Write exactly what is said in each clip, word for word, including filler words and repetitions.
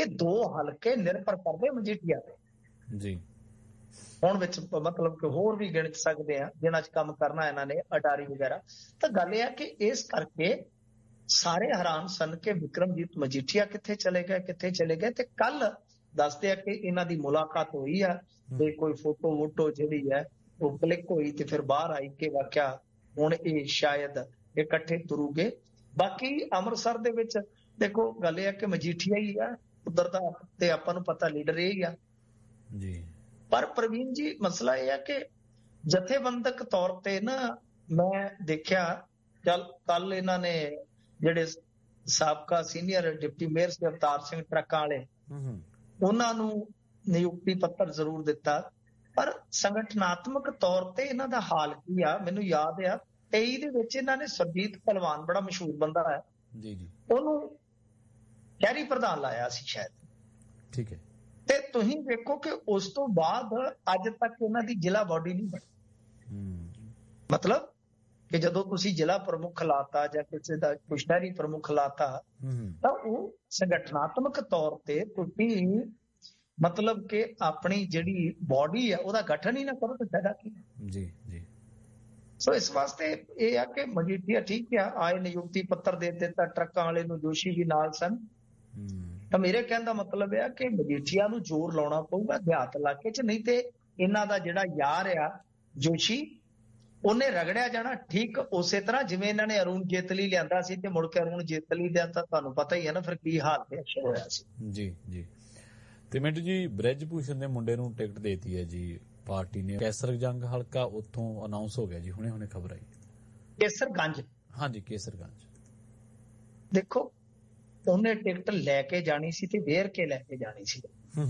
ਇਹ ਦੋ ਹਲਕੇ ਨਿਰਭਰ ਕਰਦੇ ਮਜੀਠੀਆ ਤੇ ਜੀ। ਹੁਣ ਵਿੱਚ ਮਤਲਬ ਕਿ ਹੋਰ ਵੀ ਗਿਣ ਸਕਦੇ ਆ ਜਿਨ੍ਹਾਂ 'ਚ ਕੰਮ ਕਰਨਾ ਇਹਨਾਂ ਨੇ, ਅਟਾਰੀ ਵਗੈਰਾ। ਤਾਂ ਗੱਲ ਇਹ ਆ ਕਿ ਇਸ ਕਰਕੇ ਸਾਰੇ ਹੈਰਾਨ ਸਨ ਕਿ ਵਿਕਰਮਜੀਤ ਮਜੀਠੀਆ ਕਿੱਥੇ ਚਲੇ ਗਏ, ਕਿੱਥੇ ਚਲੇ ਗਏ। ਤੇ ਕੱਲ ਦੱਸਦੇ ਆ ਕਿ ਇਹਨਾਂ ਦੀ ਮੁਲਾਕਾਤ ਹੋਈ ਆ ਤੇ ਕੋਈ ਫੋਟੋ ਵੋਟੋ ਜਿਹੜੀ ਹੈ ਉਹ ਕਲਿੱਕ ਹੋਈ ਤੇ ਫਿਰ ਬਾਹਰ ਆਈ ਕਿ ਵਾਕਿਆ ਹੁਣ ਇਹ ਸ਼ਾਇਦ ਇਕੱਠੇ ਤੁਰੂਗੇ। ਬਾਕੀ ਅੰਮ੍ਰਿਤਸਰ ਦੇ ਵਿੱਚ ਦੇਖੋ ਗੱਲ ਇਹ ਆ ਕਿ ਮਜੀਠੀਆ ਹੀ ਆ ਉਧਰ ਦਾ, ਤੇ ਆਪਾਂ ਨੂੰ ਪਤਾ ਲੀਡਰ ਇਹ ਹੀ ਆ ਜੀ। ਪਰ ਪ੍ਰਵੀਨ ਜੀ ਮਸਲਾ ਇਹ ਆ ਕਿ ਜਥੇਬੰਦਕ ਤੌਰ ਤੇ ਨਾ ਮੈਂ ਦੇਖਿਆ ਚੱਲ ਕੱਲ ਇਹਨਾਂ ਨੇ ਜਿਹੜੇ ਸਾਬਕਾ ਸੀਨੀਅਰ ਡਿਪਟੀ ਮੇਅਰ ਸੀ ਅਵਤਾਰ ਸਿੰਘ ਟਰੱਕਾਂ ਵਾਲੇ, ਉਹਨਾਂ ਨੂੰ ਨਿਯੁਕਤੀ ਪੱਤਰ ਜ਼ਰੂਰ ਦਿੱਤਾ, ਪਰ ਸੰਗਠਨਾਤਮਕ ਤੌਰ ਤੇ ਇਹਨਾਂ ਦਾ ਹਾਲ ਕੀ ਆ। ਮੈਨੂੰ ਯਾਦ ਆ ਤੇਈ ਦੇ ਵਿੱਚ ਇਹਨਾਂ ਨੇ ਸਰਜੀਤ ਪਹਿਲਵਾਨ, ਬੜਾ ਮਸ਼ਹੂਰ ਬੰਦਾ ਹੈ ਜੀ ਜੀ, ਉਹਨੂੰ ਸ਼ਹਿਰੀ ਪ੍ਰਧਾਨ ਲਾਇਆ ਸੀ ਸ਼ਾਇਦ, ਠੀਕ ਹੈ। ਤੇ ਤੁਸੀਂ ਵੇਖੋ ਕਿ ਉਸ ਤੋਂ ਬਾਅਦ ਅੱਜ ਤੱਕ ਇਹਨਾਂ ਦੀ ਜ਼ਿਲ੍ਹਾ ਬਾਡੀ ਨਹੀਂ ਬਣੀ। ਮਤਲਬ ਕਿ ਜਦੋਂ ਤੁਸੀਂ ਜ਼ਿਲ੍ਹਾ ਪ੍ਰਮੁੱਖ ਲਾਤਾ ਜਾਂ ਕਿਸੇ ਦਾ ਕੋਈ ਸ਼ਹਿਰੀ ਪ੍ਰਮੁੱਖ ਲਾਤਾ ਤਾਂ ਉਹ ਸੰਗਠਨਾਤਮਕ ਤੌਰ ਤੇ ਤੁਸੀਂ ਮਤਲਬ ਕਿ ਆਪਣੀ ਜਿਹੜੀ ਬਾਡੀ ਆ ਉਹਦਾ ਗਠਨ ਹੀ ਨਾ ਕਰੋ ਤਾਂ ਫਾਇਦਾ ਕੀ ਜੀ ਜੀ। ਸੋ ਇਸ ਵਾਸਤੇ ਇਹ ਆ ਕਿ ਮਜੀਠੀਆ ਠੀਕ ਆ, ਆਏ ਨਿਯੁਕਤੀ ਪੱਤਰ ਦੇ ਦਿੱਤਾ, ਟਰੱਕਾਂ ਵਾਲੇ ਨੂੰ ਜੋਸ਼ੀ ਵੀ ਨਾਲ ਸਨ। ਤਾਂ ਮੇਰੇ ਕਹਿਣ ਦਾ ਮਤਲਬ ਇਹ ਆ ਕਿ ਮਜੀਠੀਆ ਨੂੰ ਜ਼ੋਰ ਲਾਉਣਾ ਪਊਗਾ ਦਿਹਾਤ ਇਲਾਕੇ 'ਚ, ਨਹੀਂ ਤੇ ਇਹਨਾਂ ਦਾ ਜਿਹੜਾ ਯਾਰ ਆ ਜੋਸ਼ੀ ਉਹਨੇ ਰਗੜਿਆ ਜਾਣਾ ਠੀਕ ਉਸੇ ਤਰ੍ਹਾਂ ਜਿਵੇਂ ਇਹਨਾਂ ਨੇ ਅਰੁਣ ਜੇਤਲੀ ਲਿਆਂਦਾ ਸੀ ਤੇ ਮੁੜ ਕੇ ਅਰੁਣ ਜੇਤਲੀ ਦਾ ਤਾਂ ਤੁਹਾਨੂੰ ਪਤਾ ਹੀ ਹੈ ਨਾ ਫਿਰ ਕੀ ਹਾਲ ਤੇ ਅਕਸ਼ਰ ਹੋਇਆ ਸੀ। ਜੀ ਜੀ। ਤੇ ਮਿੰਟੂ ਜੀ, ਬ੍ਰਿਜ ਭੂਸ਼ਣ ਦੇ ਮੁੰਡੇ ਨੂੰ ਟਿਕਟ ਦੇਤੀ ਹੈ ਜੀ ਪਾਰਟੀ ਨੇ, ਕੇਸਰਗੰਜ ਹਲਕਾ ਉੱਥੋਂ ਅਨਾਉਂਸ ਹੋ ਗਿਆ ਜੀ, ਹੁਣੇ ਹੁਣੇ ਖਬਰ ਆਈ। ਕੇਸਰਗੰਜ? ਹਾਂਜੀ ਕੇਸਰਗੰਜ। ਦੇਖੋ ਉਹਨੇ ਟਿਕਟ ਲੈ ਕੇ ਜਾਣੀ ਸੀ ਤੇ ਵੇਰ ਕੇ ਲੈ ਕੇ ਜਾਣੀ ਸੀ।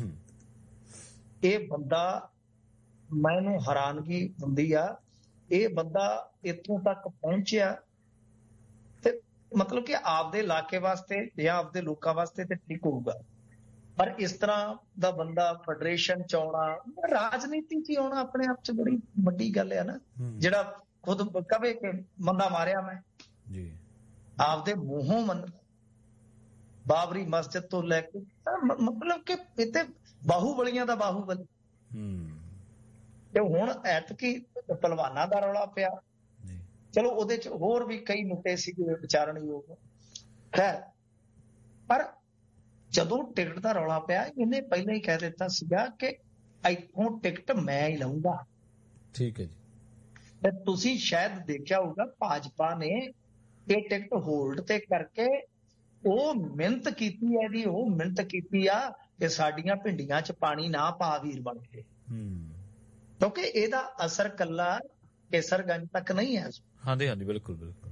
ਇਹ ਬੰਦਾ, ਮੈਨੂੰ ਹੈਰਾਨਗੀ ਹੁੰਦੀ ਆ, ਇਹ ਬੰਦਾ ਇੱਥੋਂ ਤੱਕ ਪਹੁੰਚਿਆ ਤੇ ਮਤਲਬ ਕਿ ਆਪਦੇ ਇਲਾਕੇ ਵਾਸਤੇ ਜਾਂ ਆਪਦੇ ਲੋਕਾਂ ਵਾਸਤੇ ਤੇ ਠੀਕ ਹੋਊਗਾ, ਪਰ ਇਸ ਤਰ੍ਹਾਂ ਦਾ ਬੰਦਾ ਫੈਡਰੇਸ਼ਨ ਚ ਆਉਣਾ, ਰਾਜਨੀਤੀ ਚ ਆਉਣਾ ਆਪਣੇ ਆਪ ਚ ਬੜੀ ਵੱਡੀ ਗੱਲ ਹੈ ਨਾ। ਜਿਹੜਾ ਖੁਦ ਕਵੇ ਕਿ ਬੰਦਾ ਮਾਰਿਆ ਮੈਂ ਜੀ, ਆਪਦੇ ਮੂੰਹੋਂ ਮੰਨ, ਬਾਬਰੀ ਮਸਜਿਦ ਤੋਂ ਲੈ ਕੇ ਮਤਲਬ ਕਿ ਇੱਥੇ ਬਾਹੂਬਲੀਆਂ ਦਾ ਬਾਹੂਬਲੀ। ਤੇ ਹੁਣ ਐਤਕੀ ਪਹਿਲਵਾਨਾਂ ਦਾ ਰੌਲਾ ਪਿਆ, ਚਲੋ ਉਹਦੇ ਚ ਹੋਰ ਵੀ ਕਈ ਮੁੱਦੇ ਸੀਗੇ ਵਿਚਾਰਨਯੋਗ, ਖੈਰ। ਪਰ ਜਦੋਂ ਟਿਕਟ ਦਾ ਰੌਲਾ ਪਿਆ ਇਹਨੇ ਪਹਿਲਾਂ ਹੀ ਕਹਿ ਦਿੱਤਾ ਸੀਗਾ ਕਿ ਇੱਥੋਂ ਟਿਕਟ ਮੈਂ ਹੀ ਲਊਂਗਾ। ਠੀਕ ਹੈ ਜੀ। ਤੇ ਤੁਸੀਂ ਸ਼ਾਇਦ ਦੇਖਿਆ ਹੋਊਗਾ ਭਾਜਪਾ ਨੇ ਇਹ ਟਿਕਟ ਹੋਲਡ ਤੇ ਕਰਕੇ ਉਹ ਮਿਹਨਤ ਕੀਤੀ ਹੈ ਦੀ, ਉਹ ਮਿਹਨਤ ਕੀਤੀ ਆ ਕਿ ਸਾਡੀਆਂ ਭਿੰਡੀਆਂ ਚ ਪਾਣੀ ਨਾ ਪਾ ਵੀਰ ਬਣ ਕੇ, ਕਿਉਂਕਿ ਇਹਦਾ ਅਸਰ ਕੱਲਾ ਕੇਸਰਗੰਜ ਤੱਕ ਨਹੀਂ ਹੈ। ਹਾਂਜੀ ਹਾਂਜੀ ਬਿਲਕੁਲ ਬਿਲਕੁਲ।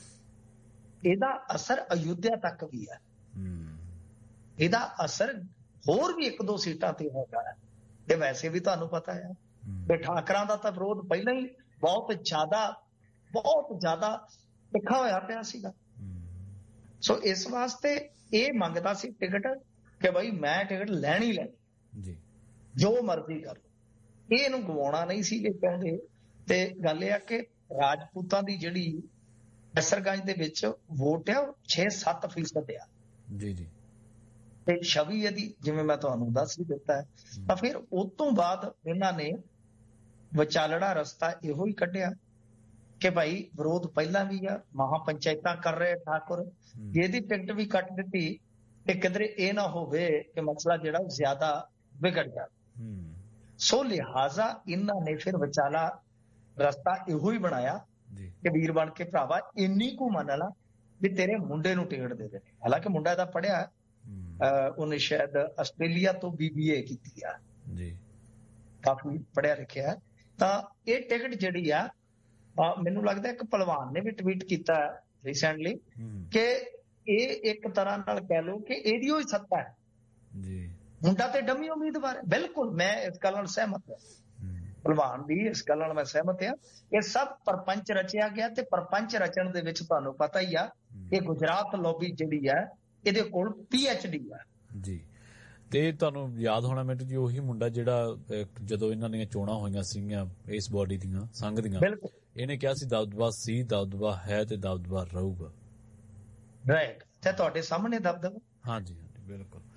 ਇਹਦਾ ਅਸਰ ਅਯੁੱਧਿਆ ਤੱਕ ਵੀ ਹੈ, ਇਹਦਾ ਅਸਰ ਹੋਰ ਵੀ ਇੱਕ ਦੋ ਸੀਟਾਂ ਤੇ ਹੈਗਾ ਹੈ। ਤੇ ਵੈਸੇ ਵੀ ਤੁਹਾਨੂੰ ਪਤਾ ਹੈ ਕਿ ਠਾਕਰਾਂ ਦਾ ਤਾਂ ਵਿਰੋਧ ਪਹਿਲਾਂ ਹੀ ਬਹੁਤ ਜ਼ਿਆਦਾ ਬਹੁਤ ਜ਼ਿਆਦਾ ਤਿੱਖਾ ਹੋਇਆ ਪਿਆ ਸੀਗਾ। ਸੋ ਇਸ ਵਾਸਤੇ ਇਹ ਮੰਗਦਾ ਸੀ ਟਿਕਟ ਕਿ ਬਈ ਮੈਂ ਟਿਕਟ ਲੈਣੀ ਲੈਣੀ ਜੀ, ਜੋ ਮਰਜ਼ੀ ਕਰ ਲਓ, ਇਹ ਇਹਨੂੰ ਗਵਾਉਣਾ ਨਹੀਂ ਸੀ ਇਹ ਚਾਹੁੰਦੇ। ਤੇ ਗੱਲ ਇਹ ਆ ਕਿ ਰਾਜਪੂਤਾਂ ਦੀ ਜਿਹੜੀ ਕੇਸਰਗੰਜ ਦੇ ਵਿੱਚ ਵੋਟ ਆ ਉਹ ਛੇ ਸੱਤ ਫੀਸਦ ਆ ਜੀ ਜੀ, ਤੇ ਛਵੀ ਇਹਦੀ ਜਿਵੇਂ ਮੈਂ ਤੁਹਾਨੂੰ ਦੱਸ ਵੀ ਦਿੱਤਾ ਹੈ। ਤਾਂ ਫਿਰ ਉਸ ਤੋਂ ਬਾਅਦ ਇਹਨਾਂ ਨੇ ਵਿਚਾਲੜਾ ਰਸਤਾ ਇਹੋ ਹੀ ਕੱਢਿਆ ਕਿ ਭਾਈ ਵਿਰੋਧ ਪਹਿਲਾਂ ਵੀ ਆ, ਮਹਾ ਪੰਚਾਇਤਾਂ ਕਰ ਰਹੇ ਠਾਕੁਰ, ਇਹਦੀ ਟਿਕਟ ਵੀ ਕੱਟ ਦਿੱਤੀ ਤੇ ਕਿਧਰੇ ਇਹ ਨਾ ਹੋਵੇ ਕਿ ਮਸਲਾ ਜਿਹੜਾ ਜ਼ਿਆਦਾ ਵਿਗੜ ਜਾਵੇ। ਸੋ ਲਿਹਾਜ਼ਾ ਇਹਨਾਂ ਨੇ ਫਿਰ ਵਿਚਾਲਾ ਰਸਤਾ ਇਹੋ ਹੀ ਬਣਾਇਆ ਕਿ ਵੀਰ ਬਣ ਕੇ ਭਰਾਵਾ ਇੰਨੀ ਕੁ ਮੰਨ ਲਾ ਵੀ ਤੇਰੇ ਮੁੰਡੇ ਨੂੰ ਟਿਕਟ ਦੇ ਦੇ। ਹਾਲਾਂਕਿ ਮੁੰਡਾ ਇਹਦਾ ਪੜ੍ਹਿਆ, ਉਹਨੇ ਸ਼ਾਇਦ ਆਸਟ੍ਰੇਲੀਆ ਤੋਂ ਬੀ ਬੀ ਏ ਕੀਤੀ ਆ ਜੀ, ਕਾਫੀ ਪੜ੍ਹਿਆ ਲਿਖਿਆ। ਤਾਂ ਇਹ ਟਿਕਟ ਜਿਹੜੀ ਆ, ਮੈਨੂੰ ਲੱਗਦਾ ਇੱਕ ਪਹਿਲਵਾਨ ਨੇ ਵੀ ਟਵੀਟ ਕੀਤਾ ਰੀਸੈਂਟਲੀ ਕਿ ਇਹ ਇੱਕ ਤਰ੍ਹਾਂ ਨਾਲ ਕਹਿ ਲਓ ਕਿ ਇਹਦੀ ਹੀ ਸੱਤਾ ਹੈ ਜੀ, ਮੁੰਡਾ ਤੇ ਡੰਮੀ ਉਮੀਦਵਾਰ ਹੈ। ਬਿਲਕੁਲ ਮੈਂ ਇਸ ਗੱਲ ਨਾਲ ਸਹਿਮਤ ਹਾਂ, ਪਹਿਲਵਾਨ ਦੀ ਇਸ ਗੱਲ ਨਾਲ ਮੈਂ ਸਹਿਮਤ ਹਾਂ। ਇਹ ਸਭ ਪਰਪੰਚ ਰਚਿਆ ਗਿਆ ਤੇ ਪਰਪੰਚ ਰਚਣ ਦੇ ਵਿੱਚ ਤੁਹਾਨੂੰ ਪਤਾ ਹੀ ਆ ਕਿ ਗੁਜਰਾਤ ਲੋਬੀ ਜਿਹੜੀ ਹੈ ਇਹਦੇ ਕੋਲ ਪੀ ਐਚ ਡੀ ਆ ਜੀ। ਤੇ ਤੁਹਾਨੂੰ ਯਾਦ ਹੋਣਾ ਮੈਨੂੰ ਜੀ, ਉਹੀ ਮੁੰਡਾ ਜਿਹੜਾ ਜਦੋਂ ਇਹਨਾਂ ਦੀਆਂ ਚੋਣਾਂ ਹੋਈਆਂ ਸੀਗੀਆਂ ਇਸ ਬੋਡੀ ਦੀਆਂ ਸੰਘ ਦੀਆਂ, ਇਹਨੇ ਕਿਹਾ ਸੀ ਦਬਦਬਾ ਸੀ, ਦਬਦਬਾ ਹੈ ਤੇ ਦਬਦਬਾ ਰਹੂਗਾ। ਰਾਈਟ, ਤੇ ਤੁਹਾਡੇ ਸਾਹਮਣੇ ਦਬਦਬਾ। ਹਾਂਜੀ ਹਾਂਜੀ ਬਿਲਕੁਲ।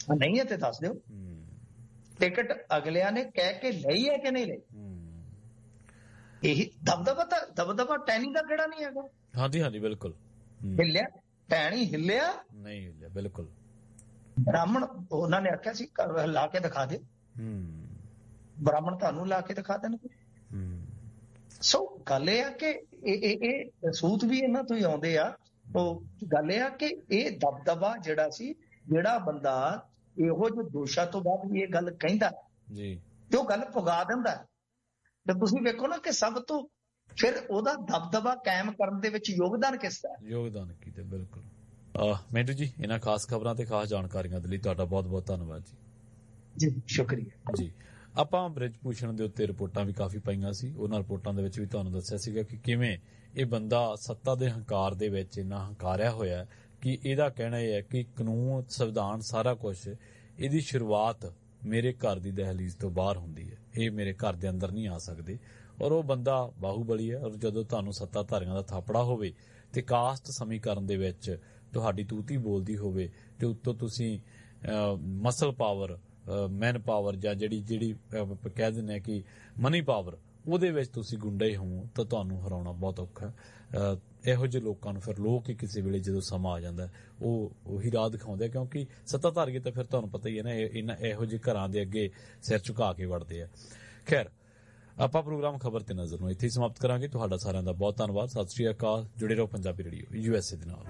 ਨਹੀਂ ਹੈ ਤੇ ਦੱਸ ਦਿਓ। ਟਿਕਟ ਅਗਲਿਆਂ ਨੇ ਕਹਿ ਕੇ ਲਈ ਹੈ ਕਿ ਨਹੀਂ ਲਈ? ਇਹੀ ਦਬਦਬਾ ਤਾਂ ਦਬਦਬਾ ਟੈਣੀ ਦਾ ਕਿਹੜਾ ਨਹੀਂ ਹੈਗਾ। ਹਾਂਜੀ ਹਾਂਜੀ ਬਿਲਕੁਲ। ਹਿੱਲਿਆ ਟੈਣੀ ਹਿੱਲਿਆ ਨਹੀਂ ਹਿੱਲਿਆ ਬਿਲਕੁਲ। ਬ੍ਰਾਹਮਣ ਉਹਨਾਂ ਨੇ ਆਖਿਆ ਸੀ ਲਾ ਕੇ ਦਿਖਾ ਦਿਓ, ਬ੍ਰਾਹਮਣ ਤੁਹਾਨੂੰ ਲਾ ਕੇ ਦਿਖਾ ਦੇਣਗੇ। ਸੋ ਗੱਲ ਇਹ ਆ ਕਿ ਇਹ ਇਹ ਸੂਤ ਵੀ ਇਹਨਾਂ ਤੋਂ ਹੀ ਆਉਂਦੇ ਆ। ਉਹ ਗੱਲ ਇਹ ਆ ਕਿ ਇਹ ਦਬਦਬਾ ਜਿਹੜਾ ਸੀ, ਜਿਹੜਾ ਬੰਦਾ ਇਹੋ ਜਿਹੇ ਦੋਸ਼ਾਂ ਤੋਂ ਬਾਅਦ ਵੀ ਇਹ ਗੱਲ ਕਹਿੰਦਾ ਜੀ ਤੇ ਉਹ ਗੱਲ ਪੁਗਾ ਦਿੰਦਾ, ਤੇ ਤੁਸੀਂ ਵੇਖੋ ਨਾ ਕਿ ਸਭ ਤੋਂ ਫਿਰ ਉਹਦਾ ਦਬਦਬਾ ਕਾਇਮ ਕਰਨ ਦੇ ਵਿੱਚ ਯੋਗਦਾਨ ਕਿਸ ਦਾ ਯੋਗਦਾਨ ਕੀਤਾ। ਬਿਲਕੁਲ। ਮਿੰਟੂ ਜੀ, ਇਹਨਾਂ ਖਾਸ ਖਬਰਾਂ ਤੇ ਖਾਸ ਜਾਣਕਾਰੀਆਂ ਦੇ ਲਈ ਤੁਹਾਡਾ ਬਹੁਤ ਬਹੁਤ ਧੰਨਵਾਦ ਜੀ। ਜੀ ਸ਼ੁਕਰੀਆ ਜੀ। ਆਪਾਂ ਬ੍ਰਿਜ ਭੂਸ਼ਣ ਦੇ ਉੱਤੇ ਰਿਪੋਰਟਾਂ ਵੀ ਕਾਫੀ ਪਾਈਆਂ ਸੀ। ਉਹਨਾਂ ਰਿਪੋਰਟਾਂ ਦੇ ਵਿੱਚ ਵੀ ਤੁਹਾਨੂੰ ਦੱਸਿਆ ਸੀਗਾ ਕਿ ਕਿਵੇਂ ਇਹ ਬੰਦਾ ਸੱਤਾ ਦੇ ਹੰਕਾਰ ਦੇ ਵਿੱਚ ਇੰਨਾ ਹੰਕਾਰਿਆ ਹੋਇਆ ਕਿ ਇਹਦਾ ਕਹਿਣਾ ਇਹ ਹੈ ਕਿ ਕਾਨੂੰਨ, ਸੰਵਿਧਾਨ, ਸਾਰਾ ਕੁਝ ਇਹਦੀ ਸ਼ੁਰੂਆਤ ਮੇਰੇ ਘਰ ਦੀ ਦਹਲੀਜ਼ ਤੋਂ ਬਾਹਰ ਹੁੰਦੀ ਹੈ, ਇਹ ਮੇਰੇ ਘਰ ਦੇ ਅੰਦਰ ਨਹੀਂ ਆ ਸਕਦੇ। ਔਰ ਉਹ ਬੰਦਾ ਬਾਹੂਬਲੀ ਹੈ। ਔਰ ਜਦੋਂ ਤੁਹਾਨੂੰ ਸੱਤਾਧਾਰੀਆਂ ਦਾ ਥਾਪੜਾ ਹੋਵੇ ਤੇ ਕਾਸਟ ਸਮੀਕਰਨ ਦੇ ਵਿੱਚ ਤੁਹਾਡੀ ਤੂਤੀ ਬੋਲਦੀ ਹੋਵੇ ਤੇ ਉੱਤੋਂ ਤੁਸੀਂ ਮਸਲ ਪਾਵਰ, ਮੈਨ ਪਾਵਰ ਜਾਂ ਜਿਹੜੀ ਜਿਹੜੀ ਕਹਿ ਦਿੰਦੇ ਆ ਕਿ ਮਨੀ ਪਾਵਰ, ਉਹਦੇ ਵਿੱਚ ਤੁਸੀਂ ਗੁੰਡੇ ਹੋ ਤਾਂ ਤੁਹਾਨੂੰ ਹਰਾਉਣਾ ਬਹੁਤ ਔਖਾ। ਇਹੋ ਜਿਹੇ ਲੋਕਾਂ ਨੂੰ ਫਿਰ ਲੋਕ ਹੀ ਕਿਸੇ ਵੇਲੇ ਜਦੋਂ ਸਮਾਂ ਆ ਜਾਂਦਾ ਉਹ ਉਹੀ ਰਾਹ ਦਿਖਾਉਂਦੇ, ਕਿਉਂਕਿ ਸੱਤਾਧਾਰੀ ਤਾਂ ਫਿਰ ਤੁਹਾਨੂੰ ਪਤਾ ਹੀ ਹੈ ਨਾ, ਇਹਨਾਂ ਇਹੋ ਜਿਹੇ ਘਰਾਂ ਦੇ ਅੱਗੇ ਸਿਰ ਝੁਕਾ ਕੇ ਵੜਦੇ ਆ। ਖੈਰ, ਆਪਾਂ ਪ੍ਰੋਗਰਾਮ ਖਬਰ ਤੇ ਨਜ਼ਰ ਨੂੰ ਇੱਥੇ ਹੀ ਸਮਾਪਤ ਕਰਾਂਗੇ। ਤੁਹਾਡਾ ਸਾਰਿਆਂ ਦਾ ਬਹੁਤ ਧੰਨਵਾਦ। ਸਤਿ ਸ਼੍ਰੀ ਅਕਾਲ। ਜੁੜੇ ਰਹੋ Punjabi radio U S A ਦੇ ਨਾਲ।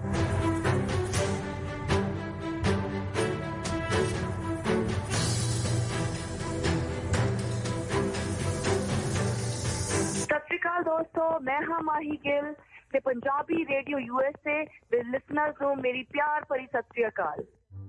ਦੋਸਤੋ, ਮੈਂ ਹਾਂ ਮਾਹੀ ਗਿੱਲ ਤੇ Punjabi radio U S A ਦੇ ਲਿਸਨਰਸ ਨੂੰ ਮੇਰੀ ਪਿਆਰ ਭਰੀ ਸਤਿ ਸ਼੍ਰੀ ਅਕਾਲ।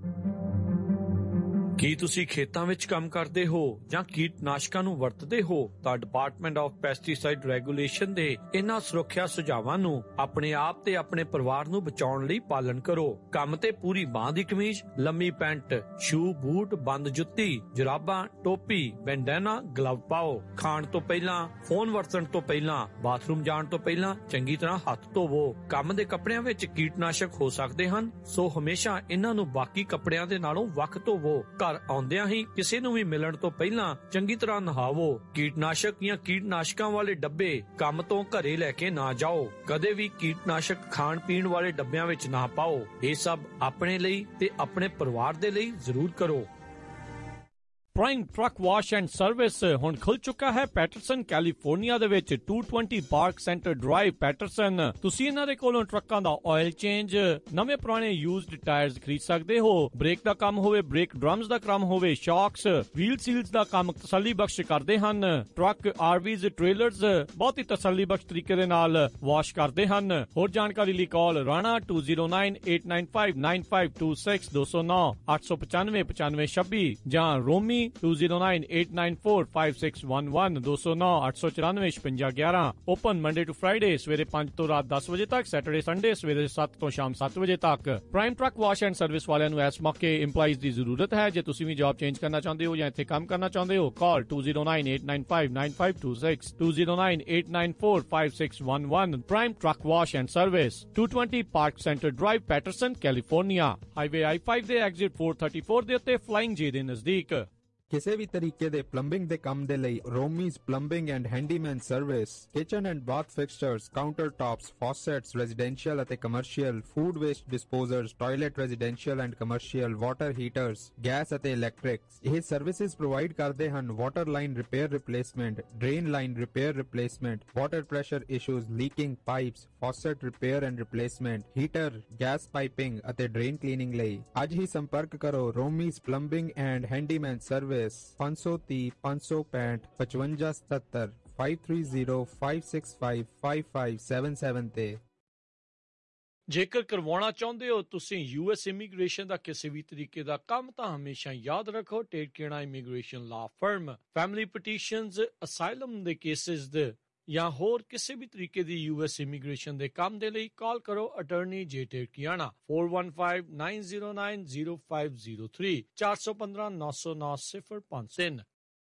ਕੀ ਤੁਸੀਂ ਖੇਤਾਂ ਵਿੱਚ ਕੰਮ ਕਰਦੇ ਹੋ ਜਾਂ ਕੀਟਨਾਸ਼ਕਾਂ ਨੂੰ ਵਰਤਦੇ ਹੋ ਤਾਂ ਡਿਪਾਰਟਮੈਂਟ ਆਫ ਪੈਸਟੀਸਾਈਡ ਰੈਗੂਲੇਸ਼ਨ ਦੇ ਇਹਨਾਂ ਸੁਰੱਖਿਆ ਸੁਝਾਵਾਂ ਨੂੰ ਆਪਣੇ ਆਪ ਤੇ ਆਪਣੇ ਪਰਿਵਾਰ ਨੂੰ ਬਚਾਉਣ ਲਈ ਪਾਲਣ ਕਰੋ। ਕੰਮ ਤੇ ਪੂਰੀ ਬਾਂਹ ਦੀ ਕਮੀਜ਼, ਲੰਮੀ ਪੈਂਟ, ਸ਼ੂ, ਬੂਟ, ਬੰਦ ਜੁੱਤੀ, ਜੁਰਾਬਾਂ, ਟੋਪੀ, ਬੈਂਡੇਨਾ, ਗਲਵ ਪਾਓ। ਖਾਣ ਤੋਂ ਪਹਿਲਾਂ, ਫੋਨ ਵਰਤਣ ਤੋਂ ਪਹਿਲਾਂ, ਬਾਥਰੂਮ ਜਾਣ ਤੋਂ ਪਹਿਲਾਂ ਚੰਗੀ ਤਰ੍ਹਾਂ ਹੱਥ ਧੋਵੋ। ਕੰਮ ਦੇ ਕੱਪੜਿਆਂ ਵਿੱਚ ਕੀਟਨਾਸ਼ਕ ਹੋ ਸਕਦੇ ਹਨ, ਸੋ ਹਮੇਸ਼ਾ ਇਹਨਾਂ ਨੂੰ ਬਾਕੀ ਕੱਪੜਿਆਂ ਦੇ ਨਾਲੋਂ ਵੱਖ ਧੋਵੋ। ਘਰ ਆਉਂਦਿਆਂ ਹੀ ਕਿਸੇ ਨੂੰ ਵੀ ਮਿਲਣ ਤੋਂ ਪਹਿਲਾਂ ਚੰਗੀ ਤਰ੍ਹਾਂ ਨਹਾਵੋ। ਕੀਟਨਾਸ਼ਕ ਜਾਂ ਕੀਟਨਾਸ਼ਕਾਂ ਵਾਲੇ ਡੱਬੇ ਕੰਮ ਤੋਂ ਘਰੇ ਲੈ ਕੇ ਨਾ ਜਾਓ। ਕਦੇ ਵੀ ਕੀਟਨਾਸ਼ਕ ਖਾਣ ਪੀਣ ਵਾਲੇ ਡੱਬਿਆਂ ਵਿੱਚ ਨਾ ਪਾਓ। ਇਹ ਸਭ ਆਪਣੇ ਲਈ ਤੇ ਆਪਣੇ ਪਰਿਵਾਰ ਦੇ ਲਈ ਜ਼ਰੂਰ ਕਰੋ। Prime truck wash and service ਹੁਣ ਖੁੱਲ ਚੁੱਕਾ ਹੈ ਪੈਟਰਸਨ ਕੈਲੀਫੋਰਨੀਆ ਦੇ ਵਿੱਚ ਦੋ ਸੌ ਵੀਹ ਪਾਰਕ ਸੈਂਟਰ ਡਰਾਈਵ ਪੈਟਰਸਨ। ਤੁਸੀਂ ਇਹਨਾਂ ਦੇ ਕੋਲੋਂ ਟਰੱਕਾਂ ਦਾ ਆਇਲ ਚੇਂਜ, ਨਵੇਂ ਪੁਰਾਣੇ ਯੂਜ਼ਡ ਟਾਇਰਸ ਖਰੀਦ ਸਕਦੇ ਹੋ। ਬ੍ਰੇਕ ਦਾ ਕੰਮ ਹੋਵੇ, ਬ੍ਰੇਕ ਡਰਮਸ ਦਾ ਕੰਮ ਹੋਵੇ, ਸ਼ੌਕਸ, ਵੀਲ ਸੀਲਸ ਦਾ ਕੰਮ ਤਸੱਲੀ ਬਖਸ਼ ਕਰਦੇ ਹਨ। ਟਰੱਕ, ਆਰਵੀਜ਼, ਟ੍ਰੇਲਰਸ ਬਹੁਤ ਹੀ ਤਸੱਲੀ ਬਖਸ਼ ਤਰੀਕੇ ਦੇ ਨਾਲ ਵਾਸ਼ ਕਰਦੇ ਹਨ। ਹੋਰ ਜਾਣਕਾਰੀ ਲਈ ਕਾਲ ਰਾਣਾ ਦੋ ਜ਼ੀਰੋ ਨੌ ਅੱਠ ਨੌ ਪੰਜ ਨੌ ਪੰਜ ਦੋ ਛੇ ਦੋ ਜ਼ੀਰੋ ਨੌ ਅੱਠ ਸੌ ਪਚਾਨਵੇਂ ਪਚਾਨਵੇਂ ਛੱਬੀ ਜਾਂ Romi two zero nine eight nine four five six one one ਦੋ ਜ਼ੀਰੋ ਨੌ ਅੱਠ ਸੌ ਚੁਰਾਨਵੇਂ ਛਪੰਜਾ ਗਿਆਰਾਂ। ਓਪਨ ਮੰਡੇ ਟੂ ਫਰਾਈਡੇ ਸਵੇਰੇ ਪੰਜ ਤੋਂ ਰਾਤ ਦਸ ਵਜੇ ਤੱਕ, ਸੈਟਰਡੇ ਸੰਡੇ ਸਵੇਰੇ ਸੱਤ ਤੋਂ ਸ਼ਾਮ ਸੱਤ ਵਜੇ ਤੱਕ। Prime truck wash and service ਵਾਲਿਆਂ ਨੂੰ ਇਸ ਮੌਕੇ ਇੰਪਲਾਈਜ਼ ਦੀ ਜ਼ਰੂਰਤ ਹੈ। ਜੇ ਤੁਸੀਂ ਵੀ ਜੌਬ ਚੇਂਜ ਕਰਨਾ ਚਾਹੁੰਦੇ ਹੋ ਜਾਂ ਇੱਥੇ ਕੰਮ ਕਰਨਾ ਚਾਹੁੰਦੇ ਹੋ, call two zero nine eight nine five nine five two six two zero nine eight nine four five six one one। Prime truck wash and service, two twenty Park Center Drive, Patterson, California. Highway I five ਦੇ exit four thirty-four ਦੇ ਉੱਤੇ flying ਜੇ ਦੇ ਨਜ਼ਦੀਕ। ਕਿਸੇ ਵੀ ਤਰੀਕੇ ਦੇ plumbing ਦੇ ਕੰਮ ਦੇ ਲਈ Romi's plumbing and handyman service. Kitchen and bath fixtures, countertops, faucets, residential ਅਤੇ commercial, food waste disposers, toilet residential and commercial, water heaters, gas ਅਤੇ ਇਲੈਕਟ੍ਰਿਕਸ। ਇਹ ਸਰਵਿਸਿਜ਼ ਪ੍ਰੋਵਾਈਡ ਕਰਦੇ ਹਨ water line repair replacement, drain line repair replacement, water pressure issues, leaking pipes, faucet repair and replacement, heater, gas piping ਅਤੇ drain cleaning ਲਈ ਅੱਜ ਹੀ ਸੰਪਰਕ ਕਰੋ Romi's plumbing and handyman service. ਪੰਜ ਸੌ ਤੀਹ ਪੰਜ ਸੌ ਪੈਂਹਠ ਪਚਵੰਜਾ ਸਤੱਤਰ five three zero five six five five five seven seven ਤੇ। ਜੇਕਰ ਕਰਵਾਉਣਾ ਚਾਹੁੰਦੇ ਹੋ ਤੁਸੀਂ ਯੂ ਐਸ ਇਮੀਗ੍ਰੇਸ਼ਨ ਦਾ ਕਿਸੇ ਵੀ ਤਰੀਕੇ ਦਾ ਕੰਮ, ਤਾਂ ਹਮੇਸ਼ਾ ਯਾਦ ਰੱਖੋ ਟੇਕੇਣਾ immigration law firm. Family petitions, asylum ਦੇ ਕੇਸਿਸ ਦੇ ਜਾਂ ਹੋਰ ਕਿਸੇ ਵੀ ਤਰੀਕੇ ਦੀ ਯੂ ਐਸ ਇਮੀਗ੍ਰੇਸ਼ਨ ਦੇ ਕੰਮ ਦੇ ਲਈ ਕਾਲ ਕਰੋ ਅਟਾਰਨੀ ਜੇ ਟੇਕਿਆਣਾ four one five nine zero nine zero five zero three ਚਾਰ ਸੌ ਪੰਦਰਾਂ ਨੌ ਸੌ ਨੌ ਸਿਫਰ ਪੰਜ ਤਿੰਨ।